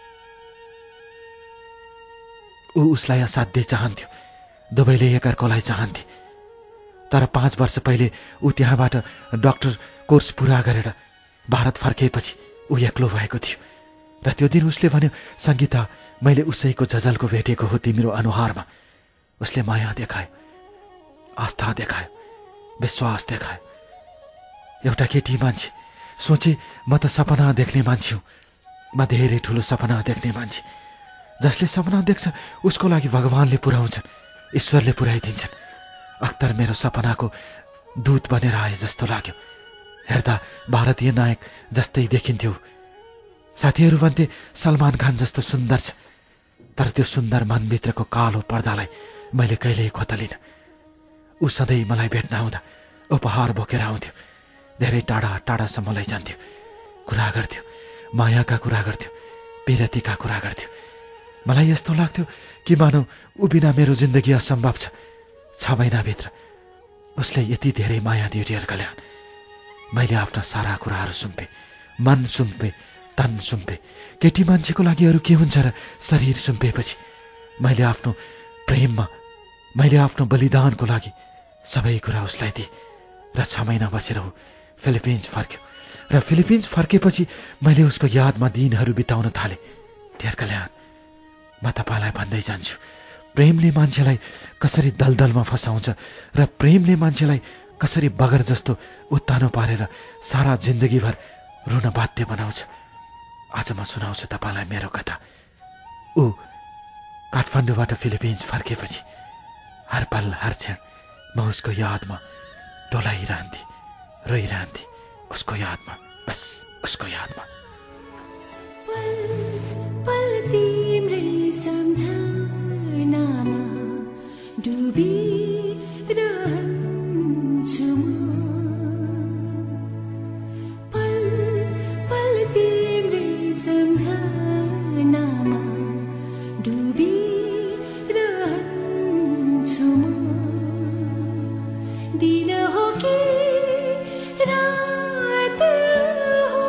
ऊ उसलाई असाध्यै चाहन्थ्यो, दुवैले एकअर्कालाई चाहन्थे। तर पाँच वर्ष पहिले ऊ त्यहाँबाट डाक्टर कोर्स पुरा गरेर भारत फर्किएपछि ऊ एक्लो भएको थियो। र त्यो दिन उसले भन्यो, सङ्गीता, मैले उसैको झझल्को भेटेको हो तिम्रो अनुहारमा। उसले माया देखायो, आस्था देखायो, विश्वास देखायो। एउटा केटी मान्छे, सोचे म त सपना देख्ने मान्छे हुँ। म धेरै ठुलो सपना देख्ने मान्छे। जसले सपना देख्छ उसको लागि भगवानले पुर्याउँछन्, ईश्वरले पुर्याइदिन्छन्। अख्तर मेरो सपनाको दूत बनेर आए जस्तो लाग्यो। हेर्दा भारतीय नायक जस्तै देखिन्थ्यो। साथीहरू भन्थे सलमान खान जस्तो सुन्दर छ। तर त्यो सुन्दर मनभित्रको कालो पर्दालाई मैले कहिल्यै खोतलिनँ। ऊ सधैँ मलाई भेट्न आउँदा उपहार बोकेर आउँथ्यो। धेरै टाढा टाढासम्म लैजान्थ्यो। कुरा गर्थ्यो, मायाका कुरा गर्थ्यो, विरतीका कुरा गर्थ्यो। मलाई यस्तो लाग्थ्यो कि मानौ ऊ बिना मेरो जिन्दगी असम्भव छ। छ महिनाभित्र उसले यति धेरै माया दियो डियर कल्याण। मैले आफ्ना सारा कुराहरू सुम्पेँ, मन सुम्पेँ, तन सुम्पेँ। केटी मान्छेको लागि अरू के हुन्छ र शरीर सुम्पेपछि। मैले आफ्नो प्रेममा, मैले आफ्नो बलिदानको लागि सबै कुरा उसलाई दिएँ। र छ महिना बसेर ऊ फिलिपिन्स फर्क्यो। र फिलिपिन्स फर्केपछि मैले उसको यादमा दिनहरू बिताउन थालेँ। डियर कल्याण, म तपाईँलाई भन्दै जान्छु, प्रेमले मान्छेलाई कसरी दलदलमा फसाउँछ र प्रेमले मान्छेलाई कसरी बगर जस्तो उत्तानो पारेर सारा जिन्दगीभर रुन बाध्य बनाउँछ। आज म सुनाउँछु तपाईँलाई मेरो कथा। ऊ काठमाडौँबाट फिलिपिन्स फर्केपछि हर पल हर क्षण म उसको यादमा डोलाइरहन्थे, रोइरहन्थे। उसको यादमा, बस उसको यादमा। पल तिम्रै सम्झनामा डुबिरहन्छु म। पल पल तिम्रै सम्झनामा डुबिरहन्छु म। दिन हो कि रात हो,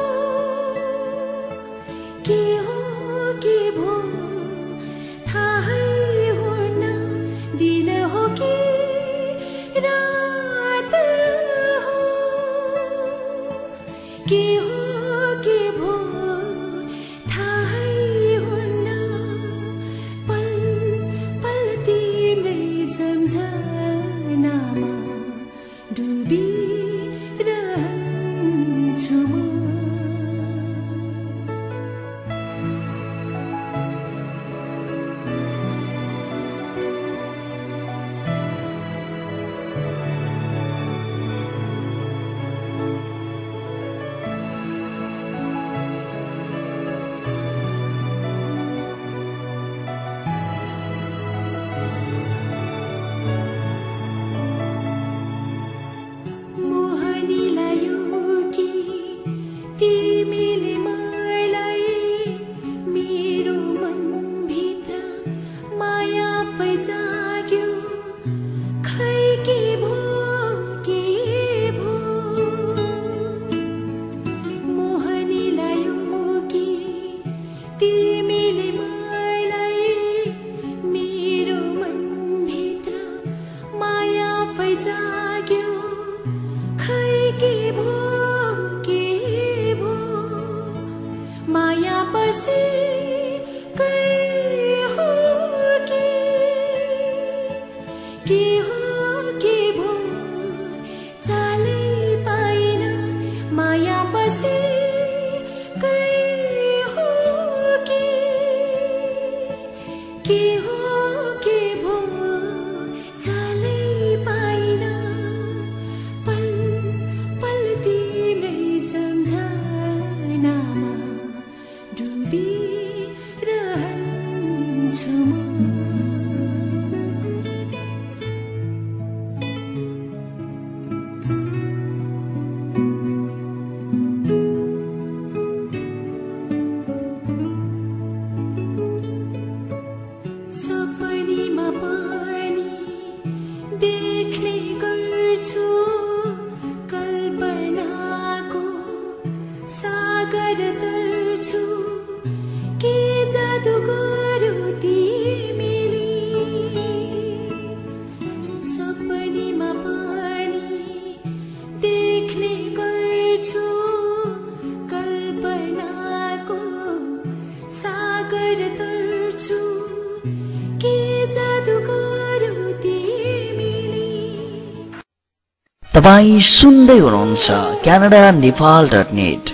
के हो के भो थाहै हुन्न। दिन हो कि रात हो, के हो के भो थाहै हुन्न। पल पल तिम्रै सम्झनामा डुबिरहन्छु म। तपाईँ सुन्दै हुनुहुन्छ क्यानाडा नेपाल डट नेट।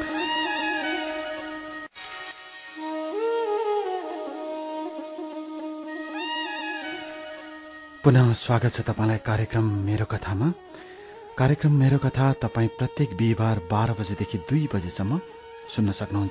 पुनः स्वागत छ तपाईँलाई कार्यक्रम मेरो कथामा। कार्यक्रम मेरो कथा तपाईँ प्रत्येक बिहिबार बाह्र बजेदेखि दुई बजेसम्म सुन्न सक्नुहुन्छ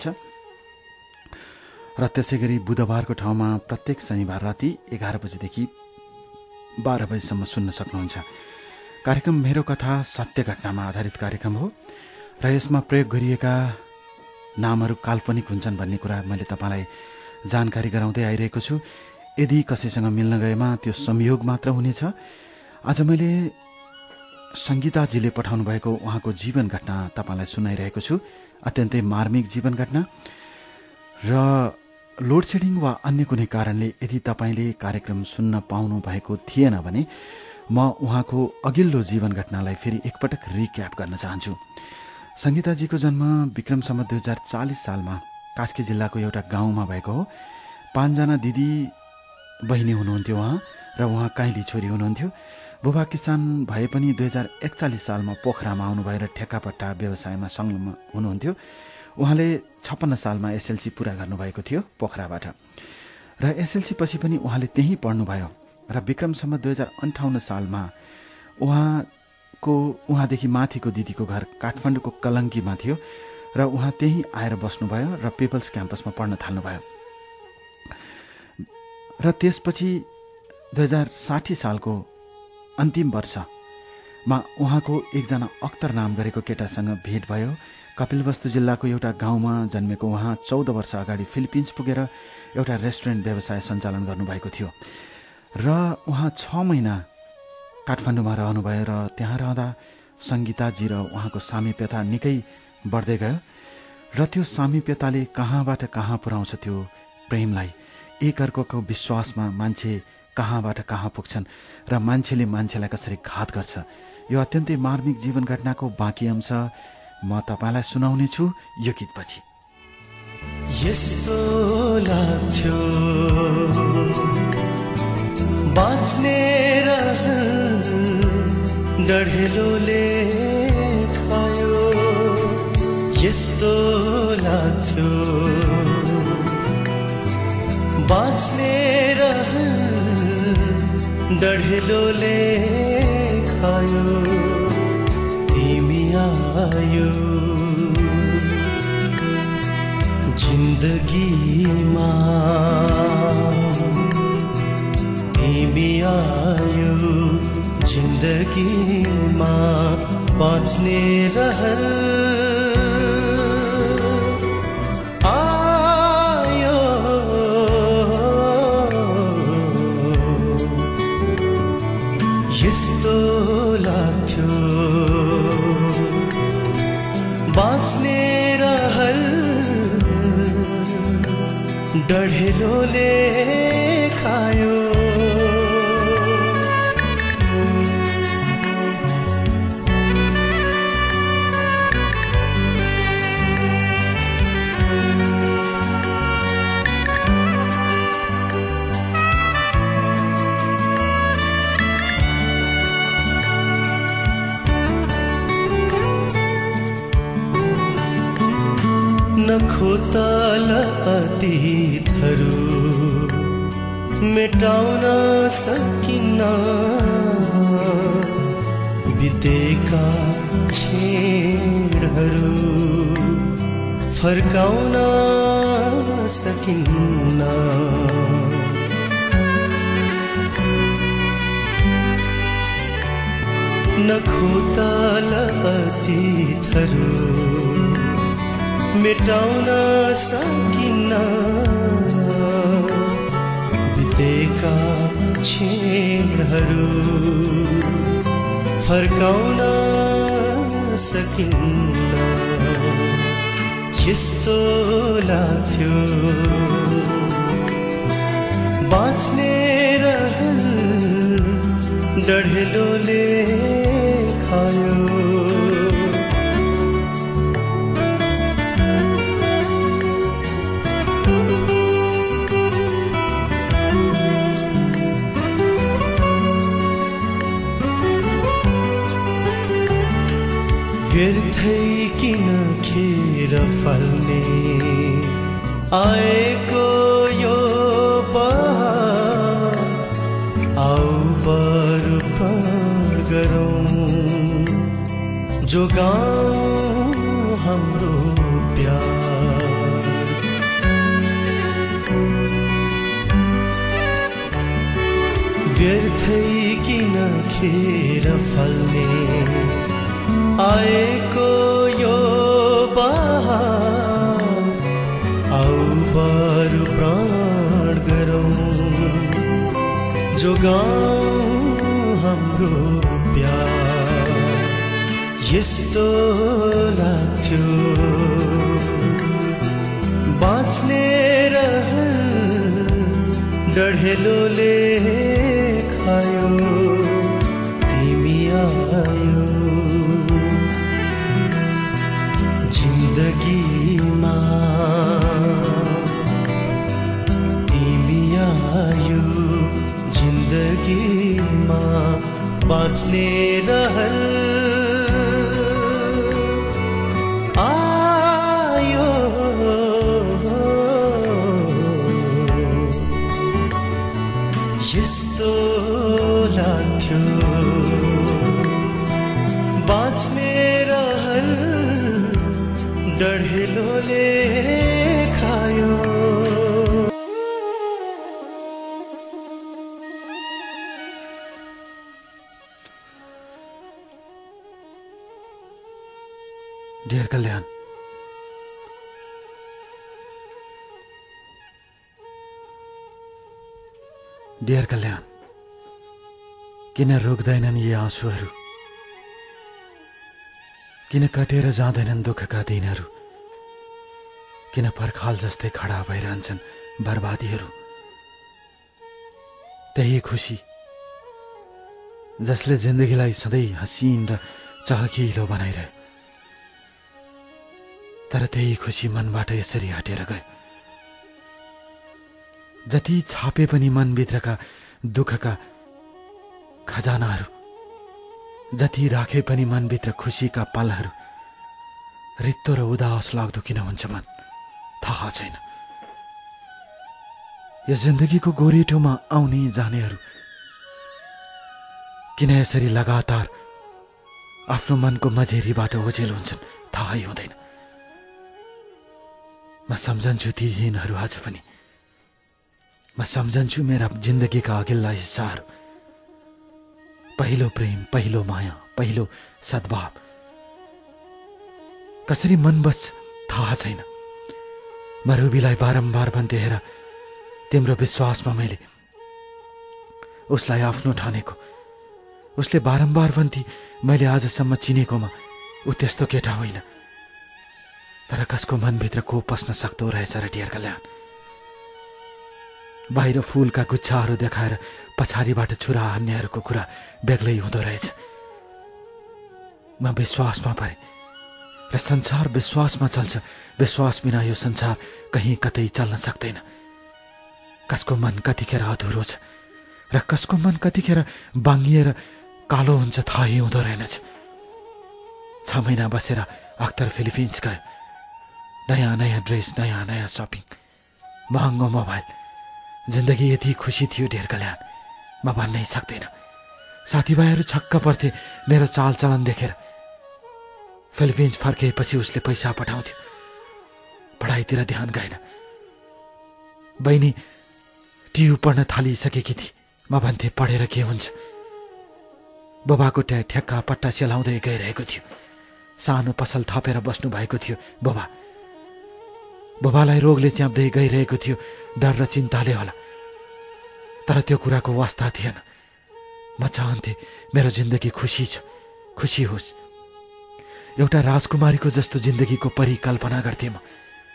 र त्यसै गरी बुधबारको ठाउँमा प्रत्येक शनिबार राति एघार बजेदेखि बाह्र बजेसम्म सुन्न सक्नुहुन्छ। कार्यक्रम मेरो कथा सत्य घटनामा आधारित कार्यक्रम हो र यसमा प्रयोग गरिएका नामहरू काल्पनिक हुन्छन् भन्ने कुरा मैले तपाईँलाई जानकारी गराउँदै आइरहेको छु। यदि कसैसँग मिल्न गएमा त्यो संयोग मात्र हुनेछ। आज मैले सङ्गीताजीले पठाउनु भएको उहाँको जीवन घटना तपाईँलाई सुनाइरहेको छु। अत्यन्तै मार्मिक जीवन घटना र लोड सेडिङ वा अन्य कुनै कारणले यदि तपाईँले कार्यक्रम सुन्न पाउनु भएको थिएन भने म उहाँको अघिल्लो जीवन घटनालाई फेरि एकपटक रिक्याप गर्न चाहन्छु। सङ्गीताजीको जन्म विक्रम सम्वत दुई हजार चालिस सालमा कास्की जिल्लाको एउटा गाउँमा भएको हो। पाँचजना दिदी बहिनी हुनुहुन्थ्यो उहाँ र उहाँ काइली छोरी हुनुहुन्थ्यो। बुबा किसान भए पनि दुई हजार एकचालिस सालमा पोखरामा आउनुभएर ठेक्कापट्टा व्यवसायमा संलग्न हुनुहुन्थ्यो। उहाँले छप्पन्न सालमा एसएलसी पुरा गर्नुभएको थियो पोखराबाट र एसएलसी पछि पनि उहाँले त्यहीँ पढ्नुभयो र विक्रम सम्वत दुई हजार अन्ठाउन्न सालमा उहाँको उहाँदेखि माथिको दिदीको घर काठमाडौँको कलङ्कीमा थियो र उहाँ त्यहीँ आएर बस्नुभयो र पिपल्स क्याम्पसमा पढ्न थाल्नुभयो र त्यसपछि दुई हजार साठी सालको अन्तिम वर्षमा उहाँको एकजना अख्तर नाम गरेको केटासँग भेट भयो। कपिलवस्तु जिल्लाको एउटा गाउँमा जन्मेको उहाँ चौध वर्ष अगाडि फिलिपिन्स पुगेर एउटा रेस्टुरेन्ट व्यवसाय सञ्चालन गर्नुभएको थियो र उहाँ छ महिना काठमाडौँमा रहनुभयो र त्यहाँ रहँदा सङ्गीताजी र उहाँको सामिप्यता निकै बढ्दै गयो र त्यो सामिप्यताले कहाँबाट कहाँ पुर्याउँछ त्यो प्रेमलाई। एकअर्काको विश्वासमा मान्छे कहाँबाट कहाँ पुग्छन् र मान्छेले मान्छेलाई कसरी घात गर्छ। यो अत्यन्तै मार्मिक जीवन घटनाको बाँकी अंश म तपाईँलाई सुनाउने छु यो गीतपछि। यस्तो लाग्थ्यो बाँच्ने डढेलोले खायो, यस्तो लाग्थ्यो बाँच्ने डढेलोले खायो, तिमी आयो जिन्दगीमा, तिमी आयो जिन्दगीमा, बाँच्ने रहर आयो, यस्तो लाग्थ्यो बाँच्ने रहर डढेलोले खायो। नखोतल अतीतहरू मेटाउन सकिन्न, बितेका क्षणहरू फर्काउन सकिन्न, नखोतल अतीतहरू मेटाउन सकिन्न, बितेका क्षणहरू फर्काउन सकिन्न, यस्तो लाग्थ्यो बाँच्ने रहर डढेलोले खायो। व्यर्थै किन खेर फल्ने आएको यो बहार आऊ बरु प्राण गरौँ जोगाऊँ हाम्रो प्यार व्यर्थै किन खेर फल्ने आएको यो बहार आऊ बरु प्राण गरौँ जोगाऊँ हाम्रो प्यार यस्तो लाग्थ्यो बाँच्ने रहर डढेलोले खायो तिमी आयो जिन्दगीमा तिमी आयो जिन्दगीमा बाँच्ने रहर आयो यस्तो लाग्थ्यो बाँच्ने रहर डढेलोले खायो डियर कल्याण, डियर कल्याण, किन रोक्दैनन् यी आँसुहरू, किन कटेर जाँदैनन् दुःखका दिनहरू, किन पर्खाल जस्तै खडा भइरहन्छन् बर्बादीहरू। त्यही खुसी जसले जिन्दगीलाई सधैँ हसीन र चहकिलो बनाइरह्यो, तर त्यही खुसी मनबाट यसरी हटेर गयो। जति छापे पनि मनभित्रका दुःखका खजानाहरू, जति राखे पनि मनभित्र खुसीका पलहरू, रित्तो र उदास लाग्दो किन हुन्छ मन थाहा छैन। यो जिन्दगीको गोरेटोमा आउने जानेहरू किन यसरी लगातार आफ्नो मनको मझेरीबाट ओझेल हुन्छन् थाहै हुँदैन। म सम्झन्छु ती दिनहरू आज पनि, म सम्झन्छु मेरा जिन्दगीका अघिल्ला हिस्साहरू। पहिलो प्रेम, पहिलो माया, पहिलो सद्भाव कसरी मन बस्छ थाहा छैन। म रुबीलाई बारम्बार भन्थे, हेर तिम्रो विश्वासमा मैले उसलाई आफ्नो ठानेको। उसले बारम्बार भन्थे, मैले आजसम्म चिनेकोमा ऊ त्यस्तो केटा होइन। तर कसको मनभित्र को पस्न सक्दो रहेछ र डियर कल्याण। बाहिर फूलका गुच्छाहरू देखाएर पछाडिबाट छुरा हान्नेहरूको कुरा बेग्लै हुँदो रहेछ। म विश्वासमा परे र संसार विश्वासमा चल्छ। विश्वास बिना यो संसार कहीँ कतै चल्न सक्दैन। कसको मन कतिखेर अधुरो छ र कसको मन कतिखेर बाङ्गिएर कालो हुन्छ थाहै हुँदो रहेनछ। छ महिना बसेर अख्तर फिलिपिन्स गयो। नयाँ नयाँ ड्रेस, नयाँ नयाँ सपिङ, महँगो मोबाइल। जिन्दगी यति खुसी थियो डियर कल्याण, म भन्नै सक्दैन। साथीभाइहरू छक्क पर्थे मेरो चालचलन देखेर। फिलिपिन्स फर्किएपछि उसले पैसा पठाउँथ्यो, पढाइतिर ध्यान गएन। बहिनी टियु पढ्न थालिसकेकी थिए। म भन्थे पढेर के हुन्छ। बुबाको ट्या ठ्याक्का पट्टा सेलाउँदै गइरहेको थियो। सानो पसल थपेर बस्नु भएको थियो बुबा। बुबालाई रोगले च्याप्दै गइरहेको थियो, डर र चिन्ताले होला। तर त्यो कुराको वास्ता थिएन। म चाहन्थे मेरो जिन्दगी खुसी छ, खुसी होस्। एउटा राजकुमारीको जस्तो जिन्दगीको परिकल्पना गर्थे म।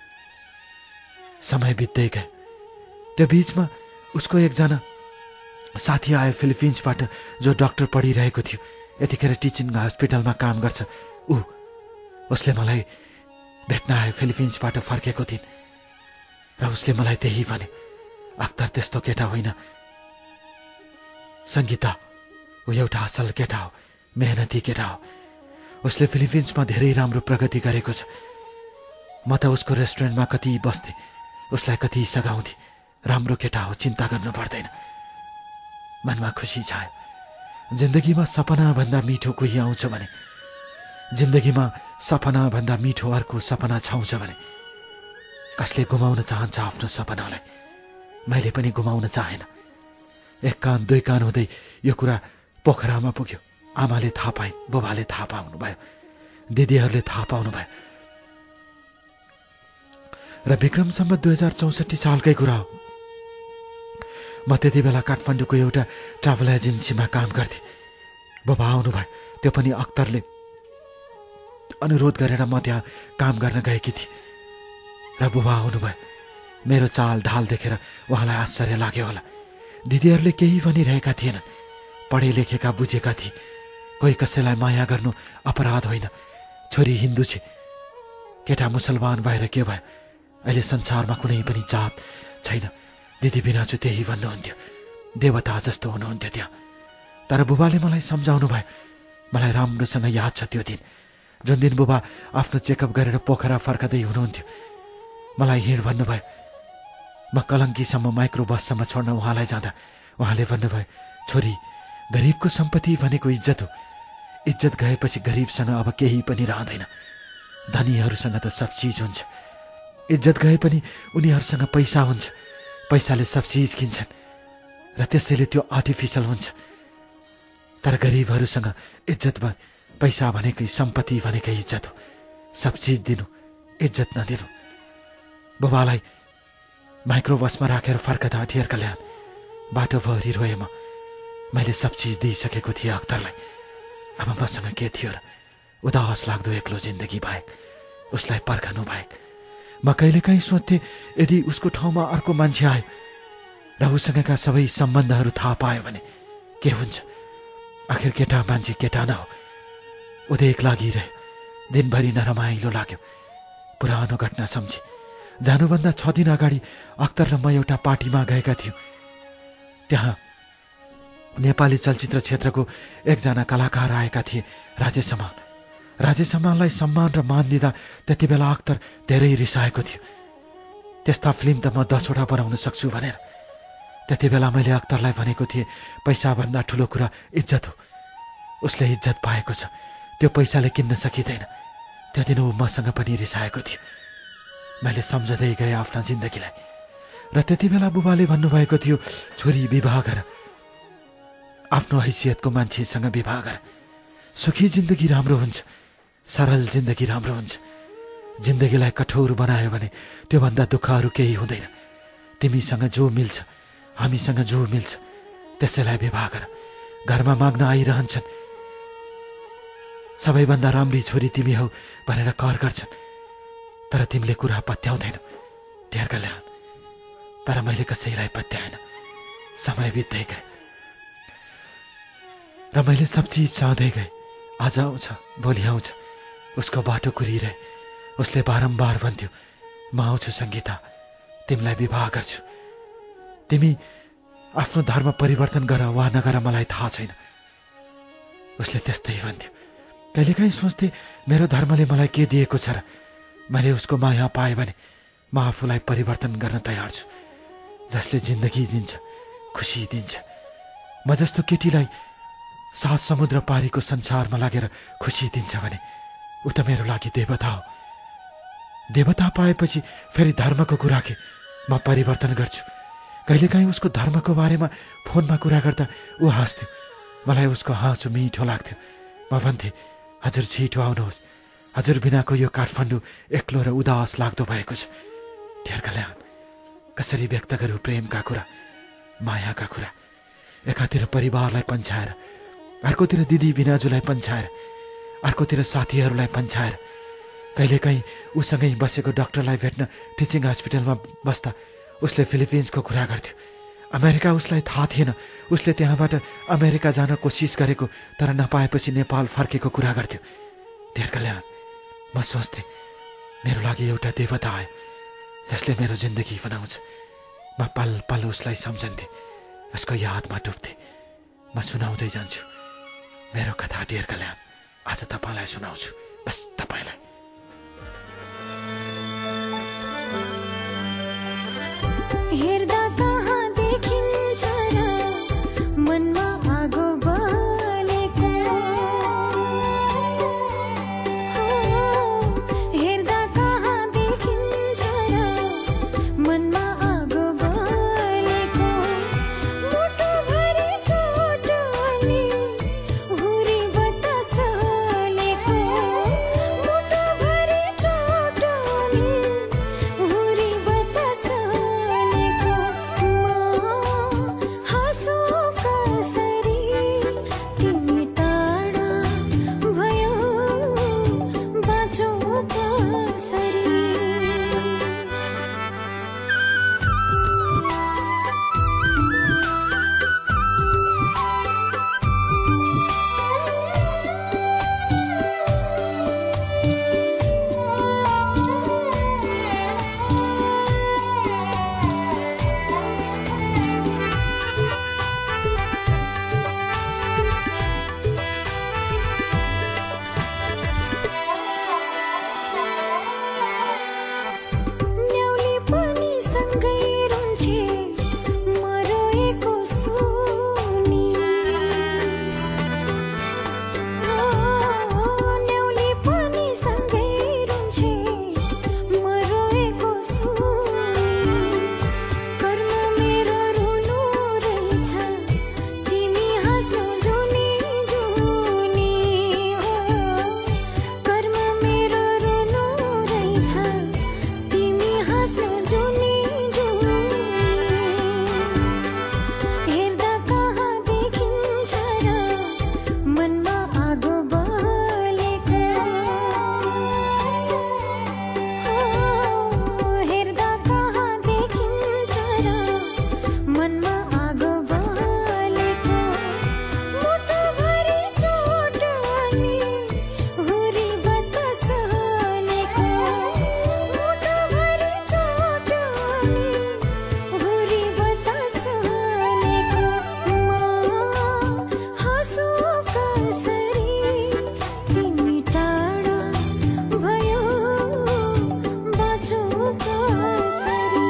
समय बित्दै गयो। त्यो बीचमा उसको एकजना साथी आयो फिलिपिन्सबाट, जो डाक्टर पढिरहेको थियो। यतिखेर टिचिङ हस्पिटलमा काम गर्छ ऊ। उसले मलाई भेट्न आयो फिलिपिन्सबाट फर्केको दिन, र उसले मलाई त्यही भने, अख्तर त्यस्तो केटा होइन सङ्गीता, ऊ एउटा असल केटा हो, मेहनती केटा हो। उसले फिलिपिन्समा धेरै राम्रो प्रगति गरेको छ। म त उसको रेस्टुरेन्टमा कति बस्थेँ, उसलाई कति सघाउँथे। राम्रो केटा हो, चिन्ता गर्नु पर्दैन। मनमा खुसी छायो। जिन्दगीमा सपनाभन्दा मिठो कोही आउँछ भने, जिन्दगीमा सपनाभन्दा मिठो अर्को सपना छाउँछ भने कसले गुमाउन चाहन्छ आफ्नो सपनालाई? मैले पनि गुमाउन चाहेन। एक कान दुई कान हुँदै यो कुरा पोखरामा पुग्यो। आमाले थाहा पाए, बुबाले थाहा पाउनु भयो, दिदीहरूले थाहा पाउनु भयो। र विक्रमसम्म दुई हजार चौसठी सालकै कुरा हो। म त्यति बेला काठमाडौँको एउटा ट्राभल एजेन्सीमा काम गर्थेँ। बुबा आउनुभयो। त्यो पनि अख्तरले अनुरोध गरेर म त्यहाँ काम गर्न गएकी थिएँ। र बुबा आउनुभयो। मेरो चाल ढाल देखेर उहाँलाई आश्चर्य लाग्यो होला। दिदीहरूले केही भनिरहेका थिएनन्। पढे लेखेका बुझेका थिए। कोही कसैलाई माया गर्नु अपराध होइन। छोरी हिन्दू छे, केटा मुसलमान भएर के भयो? अहिले संसारमा कुनै पनि जात छैन। दिदी बिनाजु त्यही भन्नुहुन्थ्यो। देवता जस्तो हुनुहुन्थ्यो त्यहाँ। तर बुबाले मलाई सम्झाउनु भयो। मलाई राम्रोसँग याद छ त्यो दिन, जुन दिन बुबा आफ्नो चेकअप गरेर पोखरा फर्कदै हुनुहुन्थ्यो। मलाई हिँड भन्नुभयो। म कलङ्कीसम्म माइक्रो बससम्म छोड्न उहाँलाई जाँदा उहाँले भन्नुभयो, छोरी, गरिबको सम्पत्ति भनेको इज्जत हो। इज्जत गएपछि गरिबसँग अब केही पनि रहँदैन। धनीहरूसँग त सब चिज हुन्छ। इज्जत गए पनि उनीहरूसँग पैसा हुन्छ। पैसाले सब चिज किन्छन् र त्यसैले त्यो आर्टिफिसियल हुन्छ। तर गरिबहरूसँग इज्जत भए पैसा भनेकै सम्पत्ति भनेकै इज्जत हो। सब चिज दिनु, इज्जत नदिनु। बुबालाई माइक्रो बसमा राखेर फर्कदा ढेर कल्याण बाटोभरि रोएँ म। मैले सब चिज दिइसकेको थिएँ अख्तरलाई। अब मसँग के थियो र? उदास लाग्दो एक्लो जिन्दगी बाहेक, उसलाई पर्खनु बाहेक। म कहिलेकाहीँ सोध्थेँ, यदि उसको ठाउँमा अर्को मान्छे आयो र उसँगका सबै सम्बन्धहरू थाहा पायो भने के हुन्छ? आखिर केटा मान्छे केटा न हो। उदेक लागिरह्यो। दिनभरि नरमाइलो लाग्यो। पुरानो घटना सम्झे। जानुभन्दा छ दिन अगाडि अख्तर र म एउटा पार्टीमा गएका थियौँ। त्यहाँ नेपाली चलचित्र क्षेत्रको एकजना कलाकार आएका थिए, राजेश हमाल। राजेश हमाललाई सम्मान र मान दिँदा त्यति बेला अख्तर धेरै रिसाएको थियो। त्यस्ता फिल्म त म दसवटा बनाउन सक्छु भनेर। त्यति बेला मैले अख्तरलाई भनेको थिएँ, पैसाभन्दा ठुलो कुरा इज्जत हो। उसले इज्जत पाएको छ, त्यो पैसाले किन्न सकिँदैन। त्यो दिन ऊ मसँग पनि रिसाएको थियो। मैले सम्झँदै गएँ आफ्ना जिन्दगीलाई। र त्यति बेला बुबाले भन्नुभएको थियो, छोरी विवाह गर, आफ्नो हैसियतको मान्छेसँग विवाह गर। सुखी जिन्दगी राम्रो हुन्छ, सरल जिन्दगी राम्रो हुन्छ। जिन्दगीलाई कठोर बनायो भने त्योभन्दा दुःखहरू केही हुँदैन। तिमीसँग जो मिल्छ, हामीसँग जो मिल्छ, त्यसैलाई विवाह गर। घरमा माग्न आइरहन्छन्, सबैभन्दा राम्री छोरी तिमी हौ भनेर कर गर्छन्। तर तिमीले कुरा पत्याउँदैनौ। ढेर कल्याण। तर मैले कसैलाई पत्याएन। समय बित्दै गए र मैले सब चिज चाहँदै गएँ। आज आउँछ, भोलि आउँछ, उसको बाटो कुरिरहे। उसले बारम्बार भन्थ्यो, म आउँछु सङ्गीता, तिमीलाई विवाह गर्छु। तिमी आफ्नो धर्म परिवर्तन गर वा नगर मलाई थाहा छैन। उसले त्यस्तै भन्थ्यो। कहिलेकाहीँ सोच्थे, मेरो धर्मले मलाई के दिएको छ र? मैले उसको माया पाएँ भने म आफूलाई परिवर्तन गर्न तयार छु। जसले जिन्दगी दिन्छ, खुसी दिन्छ। म जस्तो केटीलाई सात समुद्र पारीको संसारमा लागेर खुसी दिन्छ भने ऊ त मेरो लागि देवता हो। देवता पाएपछि फेरि धर्मको कुरा के म परिवर्तन गर्छु। कहिलेकाहीँ उसको धर्मको बारेमा फोनमा कुरा गर्दा ऊ हाँस्थ्यो। मलाई उसको हाँसो मिठो लाग्थ्यो। म भन्थेँ, हजुर छिटो आउनुहोस्, हजुर बिनाको यो काठमाडौँ एक्लो र उदास लाग्दो भएको छ। ढेर कल्याण। कसरी व्यक्त गरौँ प्रेमका कुरा, मायाका कुरा। एकातिर परिवारलाई पन्छाएर, अर्कोतिर दिदी बिनाजुलाई पन्छाएर, अर्कोतिर साथीहरूलाई पन्छाएर। कहिलेकाहीँ उसँगै बसेको डाक्टरलाई भेट्न टिचिङ हस्पिटलमा बस्दा उसले फिलिपिन्सको कुरा गर्थ्यो। अमेरिका उसलाई थाहा थिएन। उसले त्यहाँबाट अमेरिका जान कोसिस गरेको, तर नपाएपछि नेपाल फर्केको कुरा गर्थ्यो। ढेर कल्याण। म सोच्थेँ, मेरो लागि एउटा देवता आयो जसले मेरो जिन्दगी बनाउँछ। म पल पल उसलाई सम्झन्थेँ, उसको यादमा डुब्थेँ। म सुनाउँदै जान्छु मेरो कथा। ढेर कल्याण। आज तपाईलाई सुनाउँछु, बस तपाईलाई। हेर्दा कहाँ देखिन्छ र मनमा आगो बलेको, हेर्दा कहाँ देखिन्छ र मनमा आगो बलेको, मुटुभरि चोट अनि हुरी बतासलेको, मुटुभरि चोट अनि हुरी बतासलेको, हाँसो कसरी तिमी टाढा भयो, बाँचो कसरी। न्याउली पनि सँगै रुन्छे मरेको सुनी, न्याउली पनि सँगै रुन्छे मरेको सुनी, कर्म मेरो रुनु रहेछ तिमी हाँस्नु जुनी जुनी, कर्म मेरो रुनु रहेछ तिमी हाँस्नु जुनी जुनी, हेर्दा कहाँ देखिन्छ र मनमा आगो बलेको, हेर्दा कहाँ देखिन्छ र मनमा आगो बलेको, मुटुभरि चोट अनि हुरी बतासलेको, मुटुभरि चोट अनि हुरी बतासलेको, हाँसो कसरी तिमी टाढा भयो, बाँचो कसरी।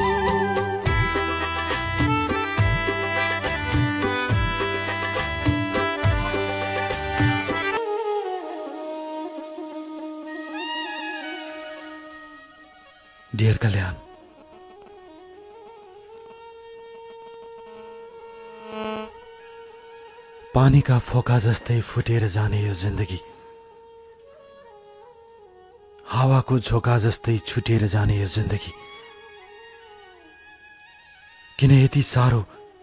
डियर कल्याण, पानीका फोका जस्तै फुटेर जाने यो जिन्दगी, हावाको झोका जस्तै छुटेर जाने यो जिन्दगी, किन यति साह्रो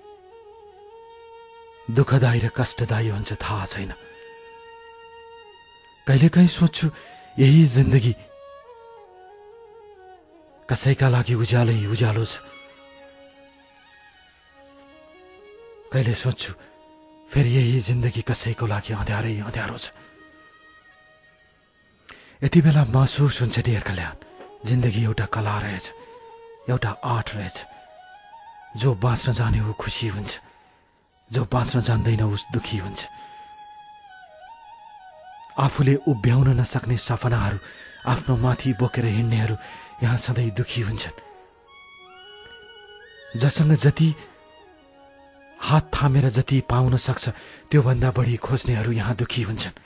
दुःखदायी र कष्टदायी हुन्छ थाहा छैन। कहिलेकाहीँ सोच्छु यही जिन्दगी कसैका लागि उज्यालै उज्यालो छ, कहिले सोच्छु फेरि यही जिन्दगी कसैको लागि अँध्यारै अँध्यारो छ। यति बेला महसुस हुन्छ डियर कल्याण, जिन्दगी एउटा कला रहेछ, एउटा आर्ट रहेछ। जो बाँच्न जाने ऊ खुसी हुन्छ, जो बाँच्न जान्दैन उस दुखी हुन्छ। आफूले उभ्याउन नसक्ने सपनाहरू आफ्नो माथि बोकेर हिँड्नेहरू यहाँ सधैँ दुखी हुन्छन्। जसँग जति हात थामेर जति पाउन सक्छ त्योभन्दा बढी खोज्नेहरू यहाँ दुखी हुन्छन्।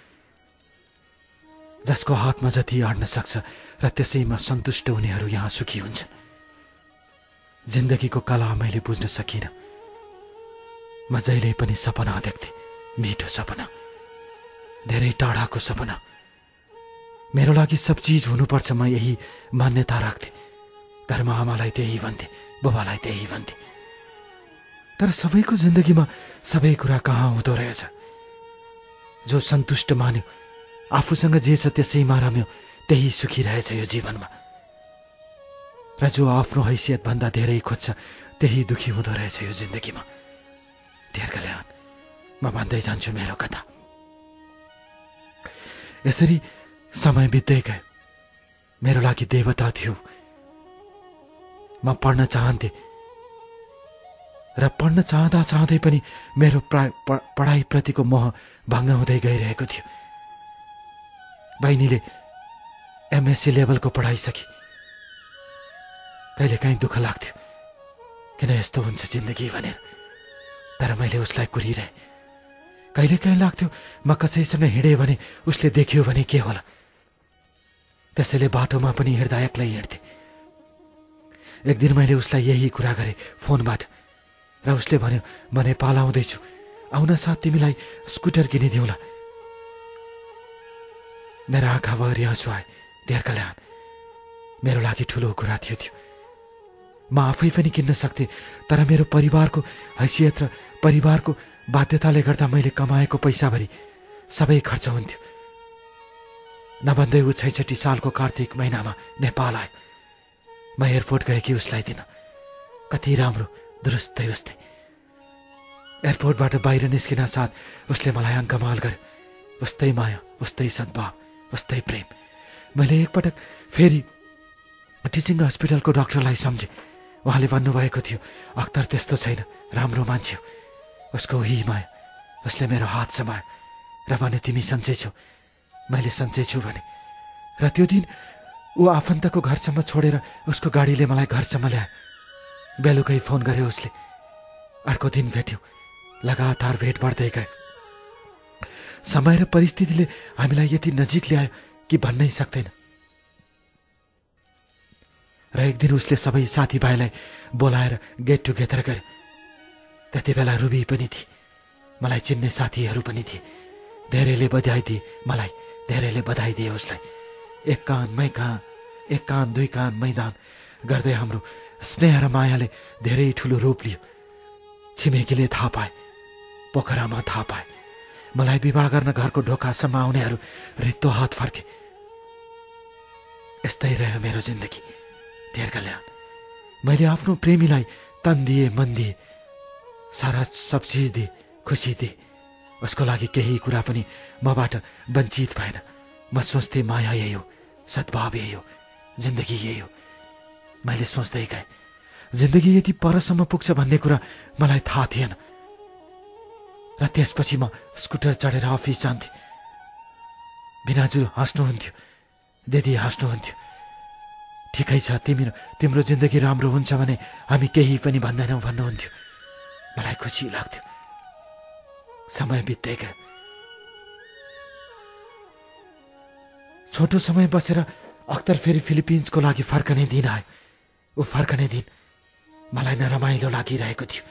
जसको हातमा जति अड्न सक्छ र त्यसैमा सन्तुष्ट हुनेहरू यहाँ सुखी हुन्छन्। जिन्दगीको कला मैले बुझ्न सकिनँ। म जहिले पनि सपना देख्थे, मिठो सपना, धेरै टाढाको सपना। मेरो लागि सब चिज हुनुपर्छ, म यही मान्यता राख्थे। घरमा आमालाई त्यही भन्थे, बुबालाई त्यही भन्थे। तर सबैको जिन्दगीमा सबै कुरा कहाँ हुँदो रहेछ। जो सन्तुष्ट मान्यो, आफूसँग जे छ त्यसैमा रम्यो, त्यही सुखी रहेछ यो जीवनमा। र जो आफ्नो हैसियत भन्दा धेरै खोज्छ त्यही दुखी हुँदो रहेछ यो जिन्दगीमा। डियर कल्याण, म भन्दै जान्छु मेरो कथा। यसरी समय बित्दै गयो। मेरो लागि देवता थियो। म पढ्न चाहन्थे र पढ्न चाहँदा चाहँदै पनि मेरो पढाइ प्रतिको मोह भङ्ग हुँदै गइरहेको थियो। बहिनीले एमएससी लेभलको पढाइ सके। कहिलेकाहीँ दुःख लाग्थ्यो किन यस्तो हुन्छ जिन्दगी भनेर, तर मैले उसलाई कुरिरहेँ। कहिलेकाहीँ लाग्थ्यो म कसैसँग हिँडेँ भने उसले देख्यो भने के होला, त्यसैले बाटोमा पनि हिँड्दा एक्लै हिँड्थेँ। एक दिन मैले उसलाई यही कुरा गरेँ फोनबाट, र उसले भन्यो म नेपाल आउँदैछु, आउन साथ तिमीलाई स्कुटर किनिदिउँला। मेरो आँखाभरि आँसु आए। डेर कल्याण, मेरो लागि ठुलो कुरा थियो त्यो। म आफै पनि किन्न सक्थेँ, तर मेरो परिवारको हैसियत र परिवारको बाध्यताले गर्दा मैले कमाएको पैसाभरि सबै खर्च हुन्थ्यो। नभन्दै ऊ छैसठी सालको कार्तिक महिनामा नेपाल आयो। म एयरपोर्ट गएकी उसलाई दिन। कति राम्रो, दुरुस्तै उस्तै। एयरपोर्टबाट बाहिर निस्किन साथ उसले मलाई अङ्कमाल गर्यो। उस्तै माया, उस्तै सद्भाव, उस्तै प्रेम। मैले एकपटक फेरि टिचिङ हस्पिटलको डाक्टरलाई सम्झेँ। उहाँले भन्नुभएको थियो अख्तर त्यस्तो छैन, राम्रो मान्छे हो। उसको हि माया। उसले मेरो हात समायो र भने तिमी सन्चै छौ। मैले सन्चै छु भने। र त्यो दिन ऊ आफन्तको घरसम्म छोडेर उसको गाडीले मलाई घरसम्म ल्यायो। बेलुकै फोन गर्यो उसले। अर्को दिन भेट्यौँ। लगातार भेट बढ्दै गयो। समय र परिस्थितिले हामीलाई यति नजिक ल्यायो कि भन्नै सक्दैन। र एक दिन उसले सबै साथीभाइलाई बोलाएर गेट टुगेदर गर्यो। त्यति बेला रुबी पनि थिए, मलाई चिन्ने साथीहरू पनि थिए। धेरैले बधाई दिए मलाई, धेरैले बधाई दिए उसलाई। एक कान मै कान, एक कान दुई कान मैदान गर्दै हाम्रो स्नेह र मायाले धेरै ठुलो रूप लियो। छिमेकीले थाहा पाए, पोखरामा थाहा पाए। मलाई विवाह गर्न घरको ढोकासम्म आउनेहरू रित्तो हात फर्के। यस्तै रह्यो मेरो जिन्दगी। डेर कल्याण, मैले आफ्नो प्रेमीलाई तन दिए, मन दिए, सारा सब चिज दिए, खुसी दिए। उसको लागि केही कुरा पनि मबाट वञ्चित भएन। म सोच्थेँ माया यही हो, सद्भाव यही हो, जिन्दगी यही हो। मैले सोच्दै गएँ जिन्दगी यति परसम्म पुग्छ भन्ने कुरा मलाई थाहा थिएन। र त्यसपछि म स्कुटर चढेर अफिस जान्थेँ। बिनाजु हाँस्नुहुन्थ्यो, दिदी हाँस्नुहुन्थ्यो। ठिकै छ, तिम्रो तिम्रो जिन्दगी राम्रो हुन्छ भने हामी केही पनि भन्दैनौँ भन्नुहुन्थ्यो। मलाई खुसी लाग्थ्यो। समय बित्दै गयो। छोटो समय बसेर अख्तर फेरि फिलिपिन्सको लागि फर्कने दिन आयो। ऊ फर्कने दिन मलाई नरमाइलो लागिरहेको थियो।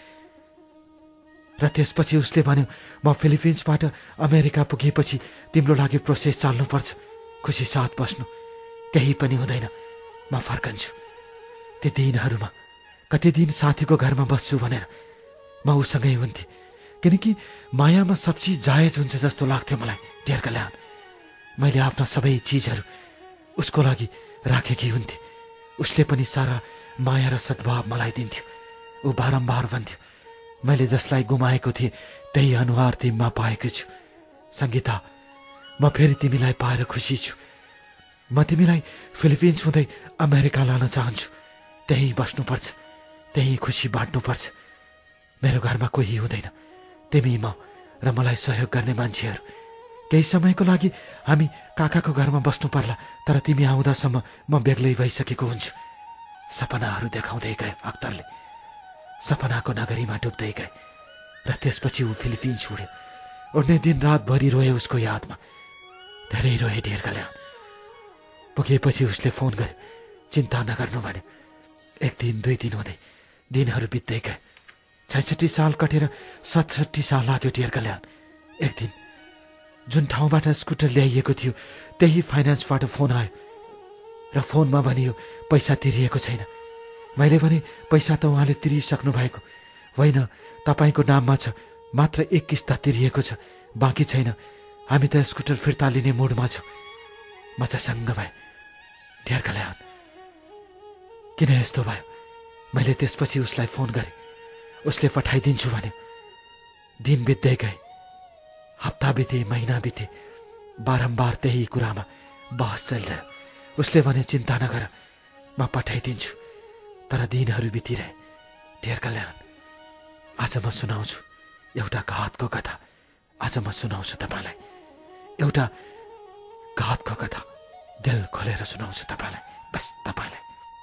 र त्यसपछि उसले भन्यो म फिलिपिन्सबाट अमेरिका पुगेपछि तिम्रो लागि प्रोसेस चाल्नुपर्छ। खुसी साथ बस्नु, केही पनि हुँदैन, म फर्कन्छु। ती दिनहरूमा कति दिन साथीको घरमा बस्छु भनेर म उसँगै हुन्थेँ, किनकि मायामा सब चिज जायज हुन्छ जस्तो लाग्थ्यो मलाई। डेर कल्याण, मैले आफ्ना सबै चिजहरू उसको लागि राखेकी हुन्थेँ। उसले पनि सारा माया र सद्भाव मलाई दिन्थ्यो। ऊ बारम्बार भन्थ्यो मैले जसलाई गुमाएको थिएँ त्यही अनुहार तिमीमा पाएको छु। सङ्गीता, म फेरि तिमीलाई पाएर खुसी छु। म तिमीलाई फिलिपिन्स हुँदै अमेरिका लान चाहन्छु। त्यहीँ बस्नुपर्छ, त्यहीँ खुसी बाँड्नुपर्छ। मेरो घरमा कोही हुँदैन, तिमी म र मलाई सहयोग गर्ने मान्छेहरू। केही समयको लागि हामी काकाको घरमा बस्नु पर्ला, तर तिमी आउँदासम्म म बेग्लै भइसकेको हुन्छु। सपनाहरू देखाउँदै गए अख्तरले। सपनाको नगरीमा डुब्दै गए। र त्यसपछि ऊ फिलिपिन्स उड्यो। उड्ने दिन रातभरि रोए उसको यादमा। धेरै रोए डेर कल्याण। पुगेपछि उसले फोन गर्यो, चिन्ता नगर्नु भन्यो। एक दिन दुई दिन हुँदै दिनहरू बित्दै गए। छैसठी साल कटेर सतसट्ठी साल लाग्यो डेर कल्याण। एक दिन जुन ठाउँबाट स्कुटर ल्याइएको थियो त्यही फाइनेन्सबाट फोन आयो र फोनमा भनियो पैसा तिरिएको छैन। मैले भने पैसा त उहाँले तिरिसक्नु भएको होइन, तपाईँको नाममा छ, मात्र एक किस्ता तिरिएको छ, बाँकी छैन। हामी त स्कुटर फिर्ता लिने मुडमा छौँ। म चाहिँ सङ्ग भएँ। डेर कल्याण, किन यस्तो भयो? मैले त्यसपछि उसलाई फोन गरेँ। उसले पठाइदिन्छु भन्यो। दिन बित्दै गए, हप्ता बिते, महिना बिते, बारम्बार त्यही कुरामा बहस चलिरह्यो। उसले भने चिन्ता नगर, म पठाइदिन्छु। तर दिनहरू बितिरहे। डेर कल्याण, आज म सुनाउँछु एउटा घातको कथा। आज म सुनाउँछु तपाईँलाई एउटा घातको कथा दिल खोलेर सुनाउँछु तपाईँलाई, बस तपाईँलाई।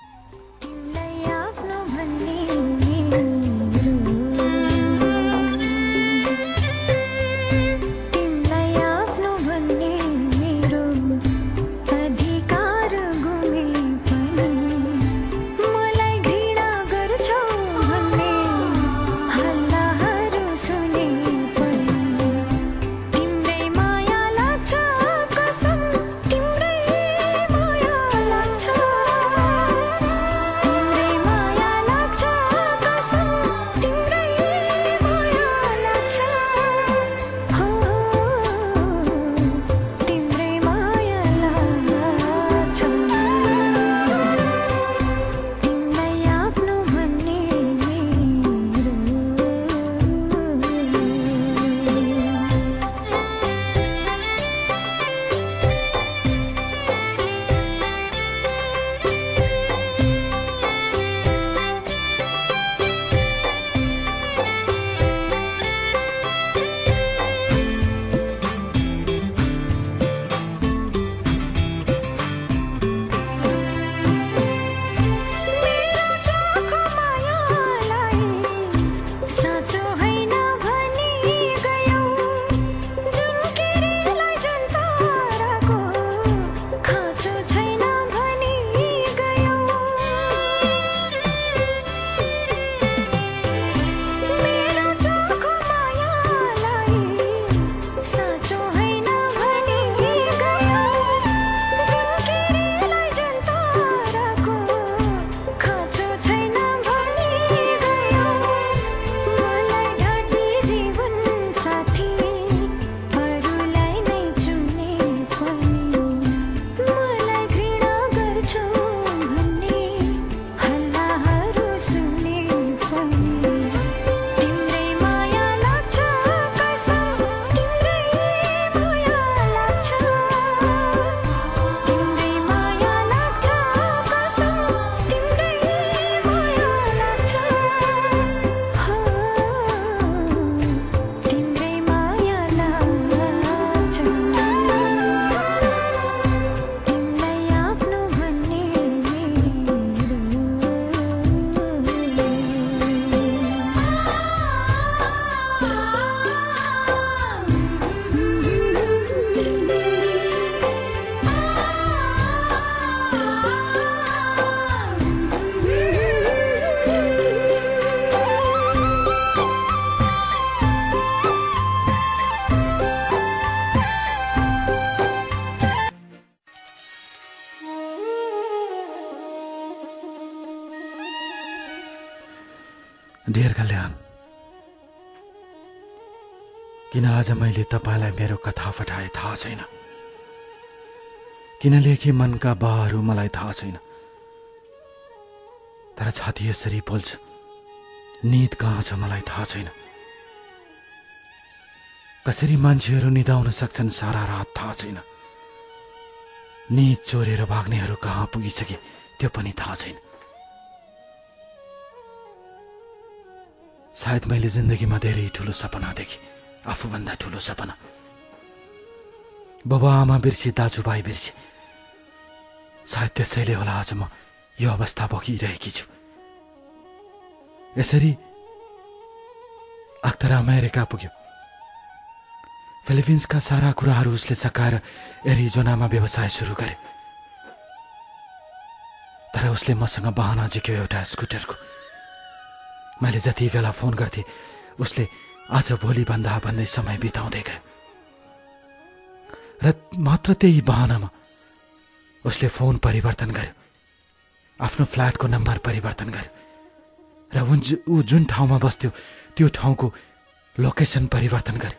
डियर कल्याण, किन आज मैले तपाईँलाई मेरो कथा पठाए थाहा छैन, किन लेखे मनका बाहहरू मलाई थाहा छैन, तर छाती यसरी पोल्छ, निद कहाँ छ मलाई थाहा छैन। कसरी मान्छेहरू निदाउन सक्छन् सारा रात थाहा छैन, निद चोरेर भाग्नेहरू कहाँ पुगिसके त्यो पनि थाहा छैन। सायद मैले जिन्दगीमा धेरै ठुलो सपना देखेँ, आफूभन्दा ठुलो सपना। बाबा आमा बिर्से, दाजुभाइ बिर्से, सायद त्यसैले होला आज म यो अवस्था भोगिरहेकी छु। यसरी अख्तर अमेरिका पुग्यो। फिलिपिन्सका सारा कुराहरू उसले सकाएर एरिजोनामा व्यवसाय सुरु गरे। तर उसले मसँग बहाना झिक्यो एउटा स्कुटरको। मैले जति बेला फोन गर्थे उसले आज भोलि भन्दा भन्दै समय बिताउँदै गयो र मात्र त्यही बहानामा उसले फोन परिवर्तन गर्यो, आफ्नो फ्ल्याटको नम्बर परिवर्तन गर्यो र ऊ जुन ठाउँमा बस्थ्यो त्यो ठाउँको लोकेसन परिवर्तन गर्यो।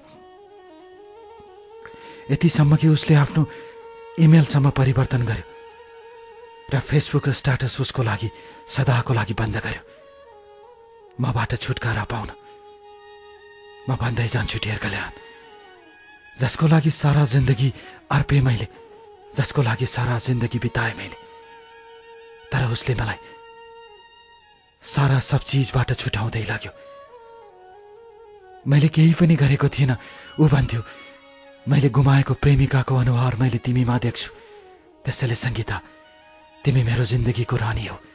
यतिसम्म कि उसले आफ्नो इमेलसम्म परिवर्तन गर्यो र फेसबुक स्ट्याटस उसको लागि सदाको लागि बन्द गर्यो। मबाट छुटकारा पाउन म भन्दै जान्छु डियर कल्याण, जसको लागि सारा जिन्दगी अर्पे मैले, जसको लागि सारा जिन्दगी बिताए मैले, तर उसले मलाई सारा सब चिजबाट छुटाउँदै लाग्यो। मैले केही पनि गरेको थिएन। ऊ भन्थ्यो मैले गुमाएको प्रेमिकाको अनुहार मैले तिमीमा देख्छु। त्यसैले सङ्गीता, तिमी मेरो जिन्दगीको रानी हो।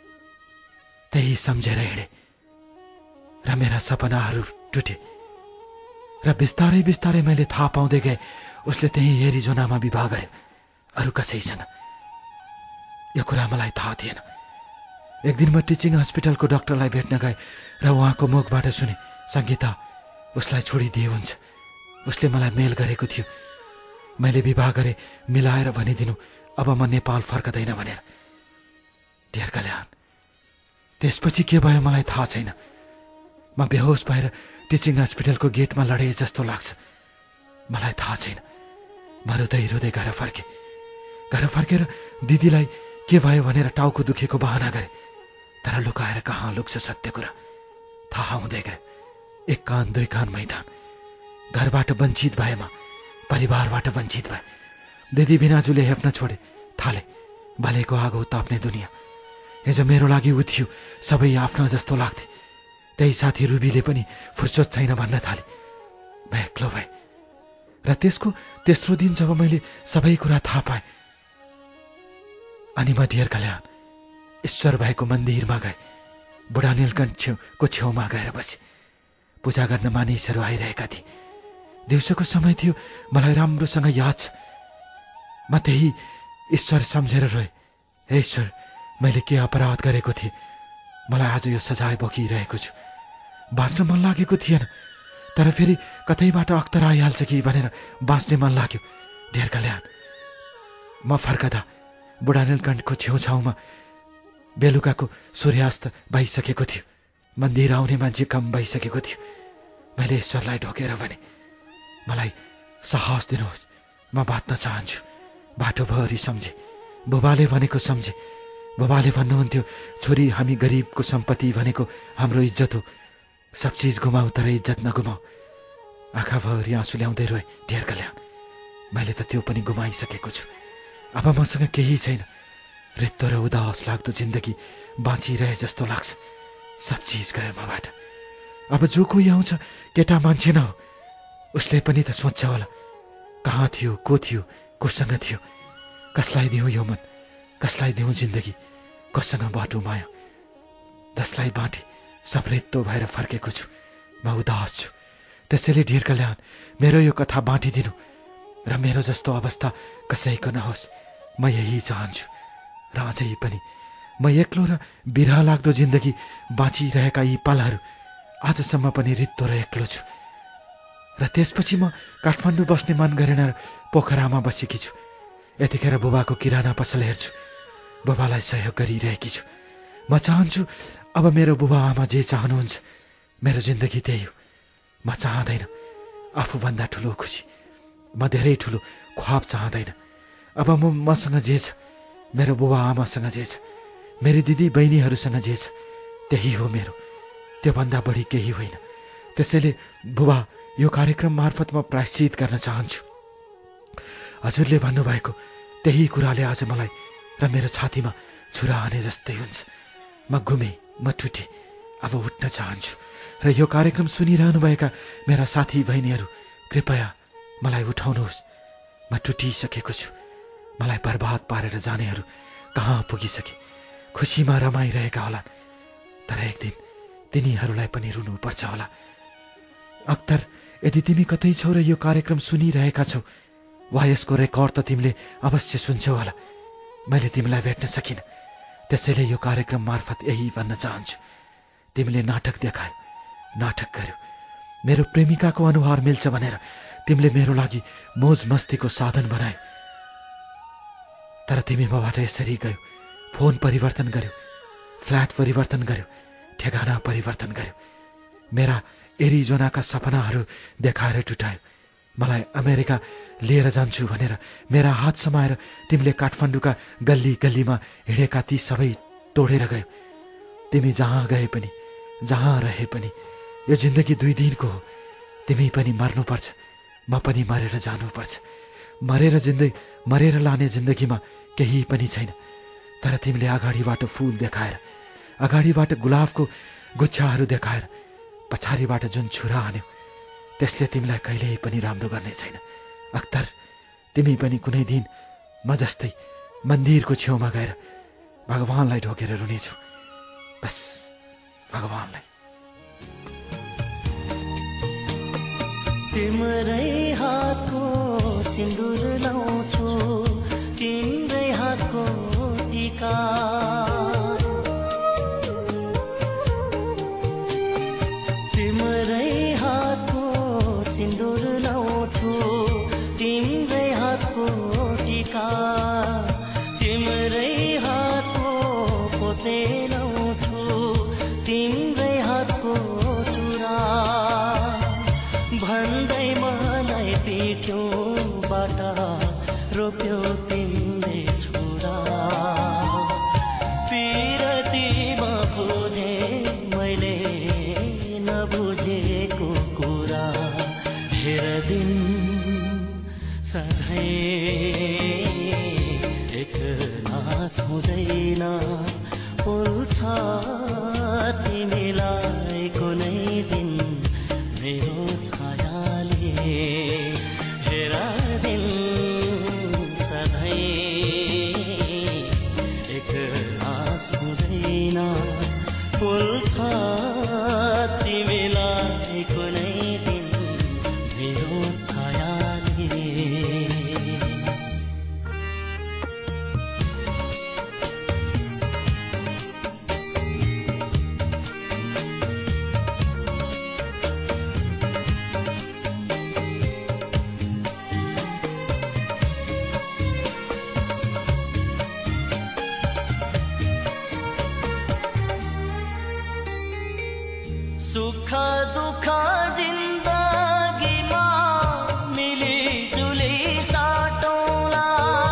त्यही सम्झेर हिँडे र मेरा सपनाहरू टुटे र बिस्तारै बिस्तारै मैले थाहा पाउँदै गएँ उसले त्यही एरिजोनामा विवाह गर्यो अरू कसैसँग। यो कुरा मलाई थाहा थिएन। एक दिन म टिचिङ हस्पिटलको डाक्टरलाई भेट्न गएँ र उहाँको मुखबाट सुने, सङ्गीता उसलाई छोडिदिए हुन्छ, उसले मलाई मेल गरेको थियो। मैले विवाह गरेँ, मिलाएर भनिदिनु अब म नेपाल फर्कदैन भनेर। डियर कल्याण, त्यसपछि के भयो मलाई थाहा छैन। म बेहोस भएर टिचिङ हस्पिटलको गेटमा लडेँ जस्तो लाग्छ। मलाई थाहा छैन। म रुँदै रुँदै घर फर्केँ। घर फर्केर दिदीलाई के भयो भनेर टाउको दुखेको बहाना गरेँ, तर लुकाएर कहाँ लुक्छ सत्य कुरा। थाहा हुँदै गयो। एक कान दुई कान मैदान। घरबाट वञ्चित भएमा परिवारबाट वञ्चित भए। दिदी बिनाजुले हेप्न छोडे थाले। भलेको आगो ताप्ने दुनियाँ। हिजो मेरो लागि उ थियो, सबै आफ्ना जस्तो लाग्थे। त्यही साथी रुबीले पनि फुर्सद छैन भन्न थाले। म एक्लो भए र त्यसको तेस्रो दिन जब मैले सबै कुरा थाहा पाएँ अनि म डियर कल्याण ईश्वर भएको मन्दिरमा गए। बुढा नीलकण्ठ छेउको छेउमा गएर बसे। पूजा गर्न मानिसहरू आइरहेका थिए। दिउँसोको समय थियो। मलाई राम्रोसँग याद छ। म त्यही ईश्वर सम्झेर रोएँ, हे ईश्वर, मैले के अपराध गरेको थिएँ? मलाई आज यो सजाय बोकिरहेको छु। बाँच्न मन लागेको थिएन, तर फेरि कतैबाट अख्तर आइहाल्छ कि भनेर बाँच्ने मन लाग्यो। डियर कल्याण, म फर्कदा बुढा नीलकण्ठको छेउछाउमा बेलुकाको सूर्यास्त भइसकेको थियो। मन्दिर आउने मान्छे कम भइसकेको थियो। मैले ईश्वरलाई ढोकेर भने, मलाई साहस दिनुहोस्, म बाँच्न चाहन्छु। बाटोभरि सम्झे, बुबाले भनेको सम्झे। बुबाले भन्नुहुन्थ्यो, छोरी हामी गरिबको सम्पत्ति भनेको हाम्रो इज्जत हो। सब चिज गुमाऊ तर इज्जत नगुमाऊ। आँखाभरि आँसु ल्याउँदै रोए। डियर कल्याण, मैले त त्यो पनि गुमाइसकेको छु। अब मसँग केही छैन। रित्तो र उदास लाग्दो जिन्दगी बाँचिरहे जस्तो लाग्छ। सब चिज गयो मबाट। अब जो कोही आउँछ केटा मान्छे न हो, उसले पनि त सोच्छ होला, कहाँ थियो, को थियो, कोसँग थियो, कसलाई दिउँ यो मन, कसलाई दिउँ जिन्दगी, कोसँग बाटो माया। जसलाई बाँटे सब रित्तो भएर फर्केको छु। म उदास छु। त्यसैले डियर कल्याण, मेरो यो कथा बाँटिदिनु र मेरो जस्तो अवस्था कसैको नहोस्, म यही चाहन्छु। र अझै पनि म एक्लो र बिरह लाग्दो जिन्दगी बाँचिरहेका यी पलहरू आजसम्म पनि रित्तो र एक्लो छु। र त्यसपछि म काठमाडौँ बस्ने मन गरेन र पोखरामा बसेकी छु। यतिखेर बुबाको किराना पसल हेर्छु। बुबालाई सहयोग गरिरहेकी छु। म चाहन्छु अब मेरो बुबा आमा जे चाहनुहुन्छ मेरो जिन्दगी त्यही हो। म चाहँदैन आफूभन्दा ठुलो खुसी, म धेरै ठुलो ख्वाब चाहँदैन। अब म मसँग जे छ, मेरो बुबा आमासँग जे छ, मेरी दिदी बहिनीहरूसँग जे छ त्यही हो मेरो। त्योभन्दा बढी केही होइन। त्यसैले बुबा, यो कार्यक्रम मार्फत म प्रायश्चित गर्न चाहन्छु। हजुरले भन्नुभएको त्यही कुराले आज मलाई र मेरो छातीमा छुरा हाने जस्तै हुन्छ। म घुमेँ, म टुटेँ, अब उठ्न चाहन्छु। र यो कार्यक्रम सुनिरहनुभएका मेरा साथी बहिनीहरू, कृपया मलाई उठाउनुहोस्। म टुटिसकेको छु। मलाई बर्बाद पारेर जानेहरू कहाँ पुगिसके, खुसीमा रमाइरहेका होलान्, तर एक दिन तिनीहरूलाई पनि रुनुपर्छ होला। अख्तर, यदि तिमी कतै छौ र यो कार्यक्रम सुनिरहेका छौ वा यसको रेकर्ड त तिमीले अवश्य सुन्छौ होला। मैले तिमीलाई भेट्न सकिनँ, त्यसैले यो कार्यक्रम मार्फत यही भन्न चाहन्छु। तिमीले नाटक देखायो, नाटक गर्यो। मेरो प्रेमिकाको अनुहार मिल्छ भनेर तिमीले मेरो लागि मोज मस्तीको साधन बनायो, तर तिमी मबाट यसरी गयो। फोन परिवर्तन गर्यो, फ्ल्याट परिवर्तन गर्यो, ठेगाना परिवर्तन गर्यो। मेरा एरिजोनाका सपनाहरू देखाएर टुटायो। मलाई अमेरिका लिएर जान्छु भनेर मेरा हात समाएर तिमीले काठमाडौँका गल्ली गल्लीमा हिँडेका ती सबै तोडेर गयो। तिमी जहाँ गए पनि, जहाँ रहे पनि यो जिन्दगी दुई दिनको हो। तिमी पनि मर्नुपर्छ, म पनि मरेर जानुपर्छ। मरेर जिन्दगी मरेर लाने जिन्दगीमा केही पनि छैन। तर तिमीले अगाडिबाट फुल देखाएर, अगाडिबाट गुलाबको गुच्छाहरू देखाएर पछाडिबाट जुन छुरा हान्यो त्यसले तिमीलाई कहिल्यै पनि राम्रो गर्ने छैन। अख्तर, तिमी पनि कुनै दिन म जस्तै मन्दिरको छेउमा गएर भगवानलाई ढोकेर रुनेछु। बस भगवानलाई। तिम्रै हातको सिन्दुर लाउँछु, तिम्रै हातको टीका, तिम्रै हातको सिन्दुर लाउँछु, तिम्रै हातको टीका, तिम्रै हातको पोते लाउँछु, तिम्रै हातको चुरा, भन्दै मलाई पिठ्यौबाट रोप्यो तिम्रै छुरा। पिरतीमा बुझे मैले नबुझेको कुरा, हेर दिन सधैँ एक नास हुँदैन, पुल्छ तिमीलाई कुनै दिन मेरो छायाले। हेर दिन सधैँ एक नास हुँदैन, पुल्छ तिमीलाई कुनै दिन मेरो छायाले। सुख दुःख जिन्दगीमा मिलिजुली साटौँला,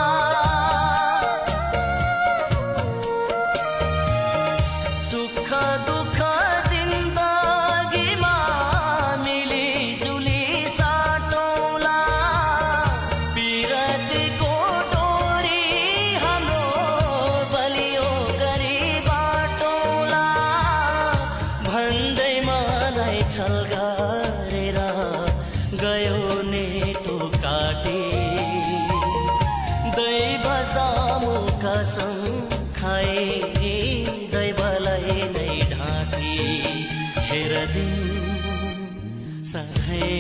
सुख दुःख जिन्दगीमा मिलिजुली साटौँला, पिरतीको डोरी हाम्रो बलियो गरी बाटौँला, भन्दै छल गरेर गयो नेटो काटी, दैव सामु कसम खाए दैवलाई नै ढाँटी। हेर दिन सधैँ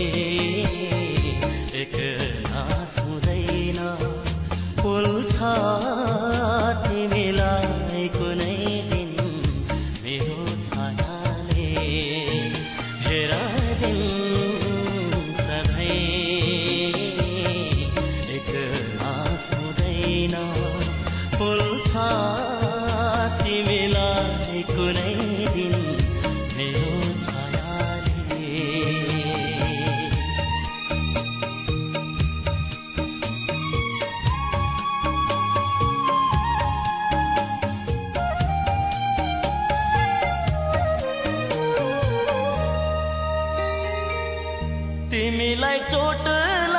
एक नास हुँदैन, पुल्छ तिमीलाई कुनै दिन मेरो छायाले। हेर दिन सधैँ एक नास हुँदैन, पुल्छ तिमीलाई कुनै दिन मेरो छायाले। तिमीलाई चोट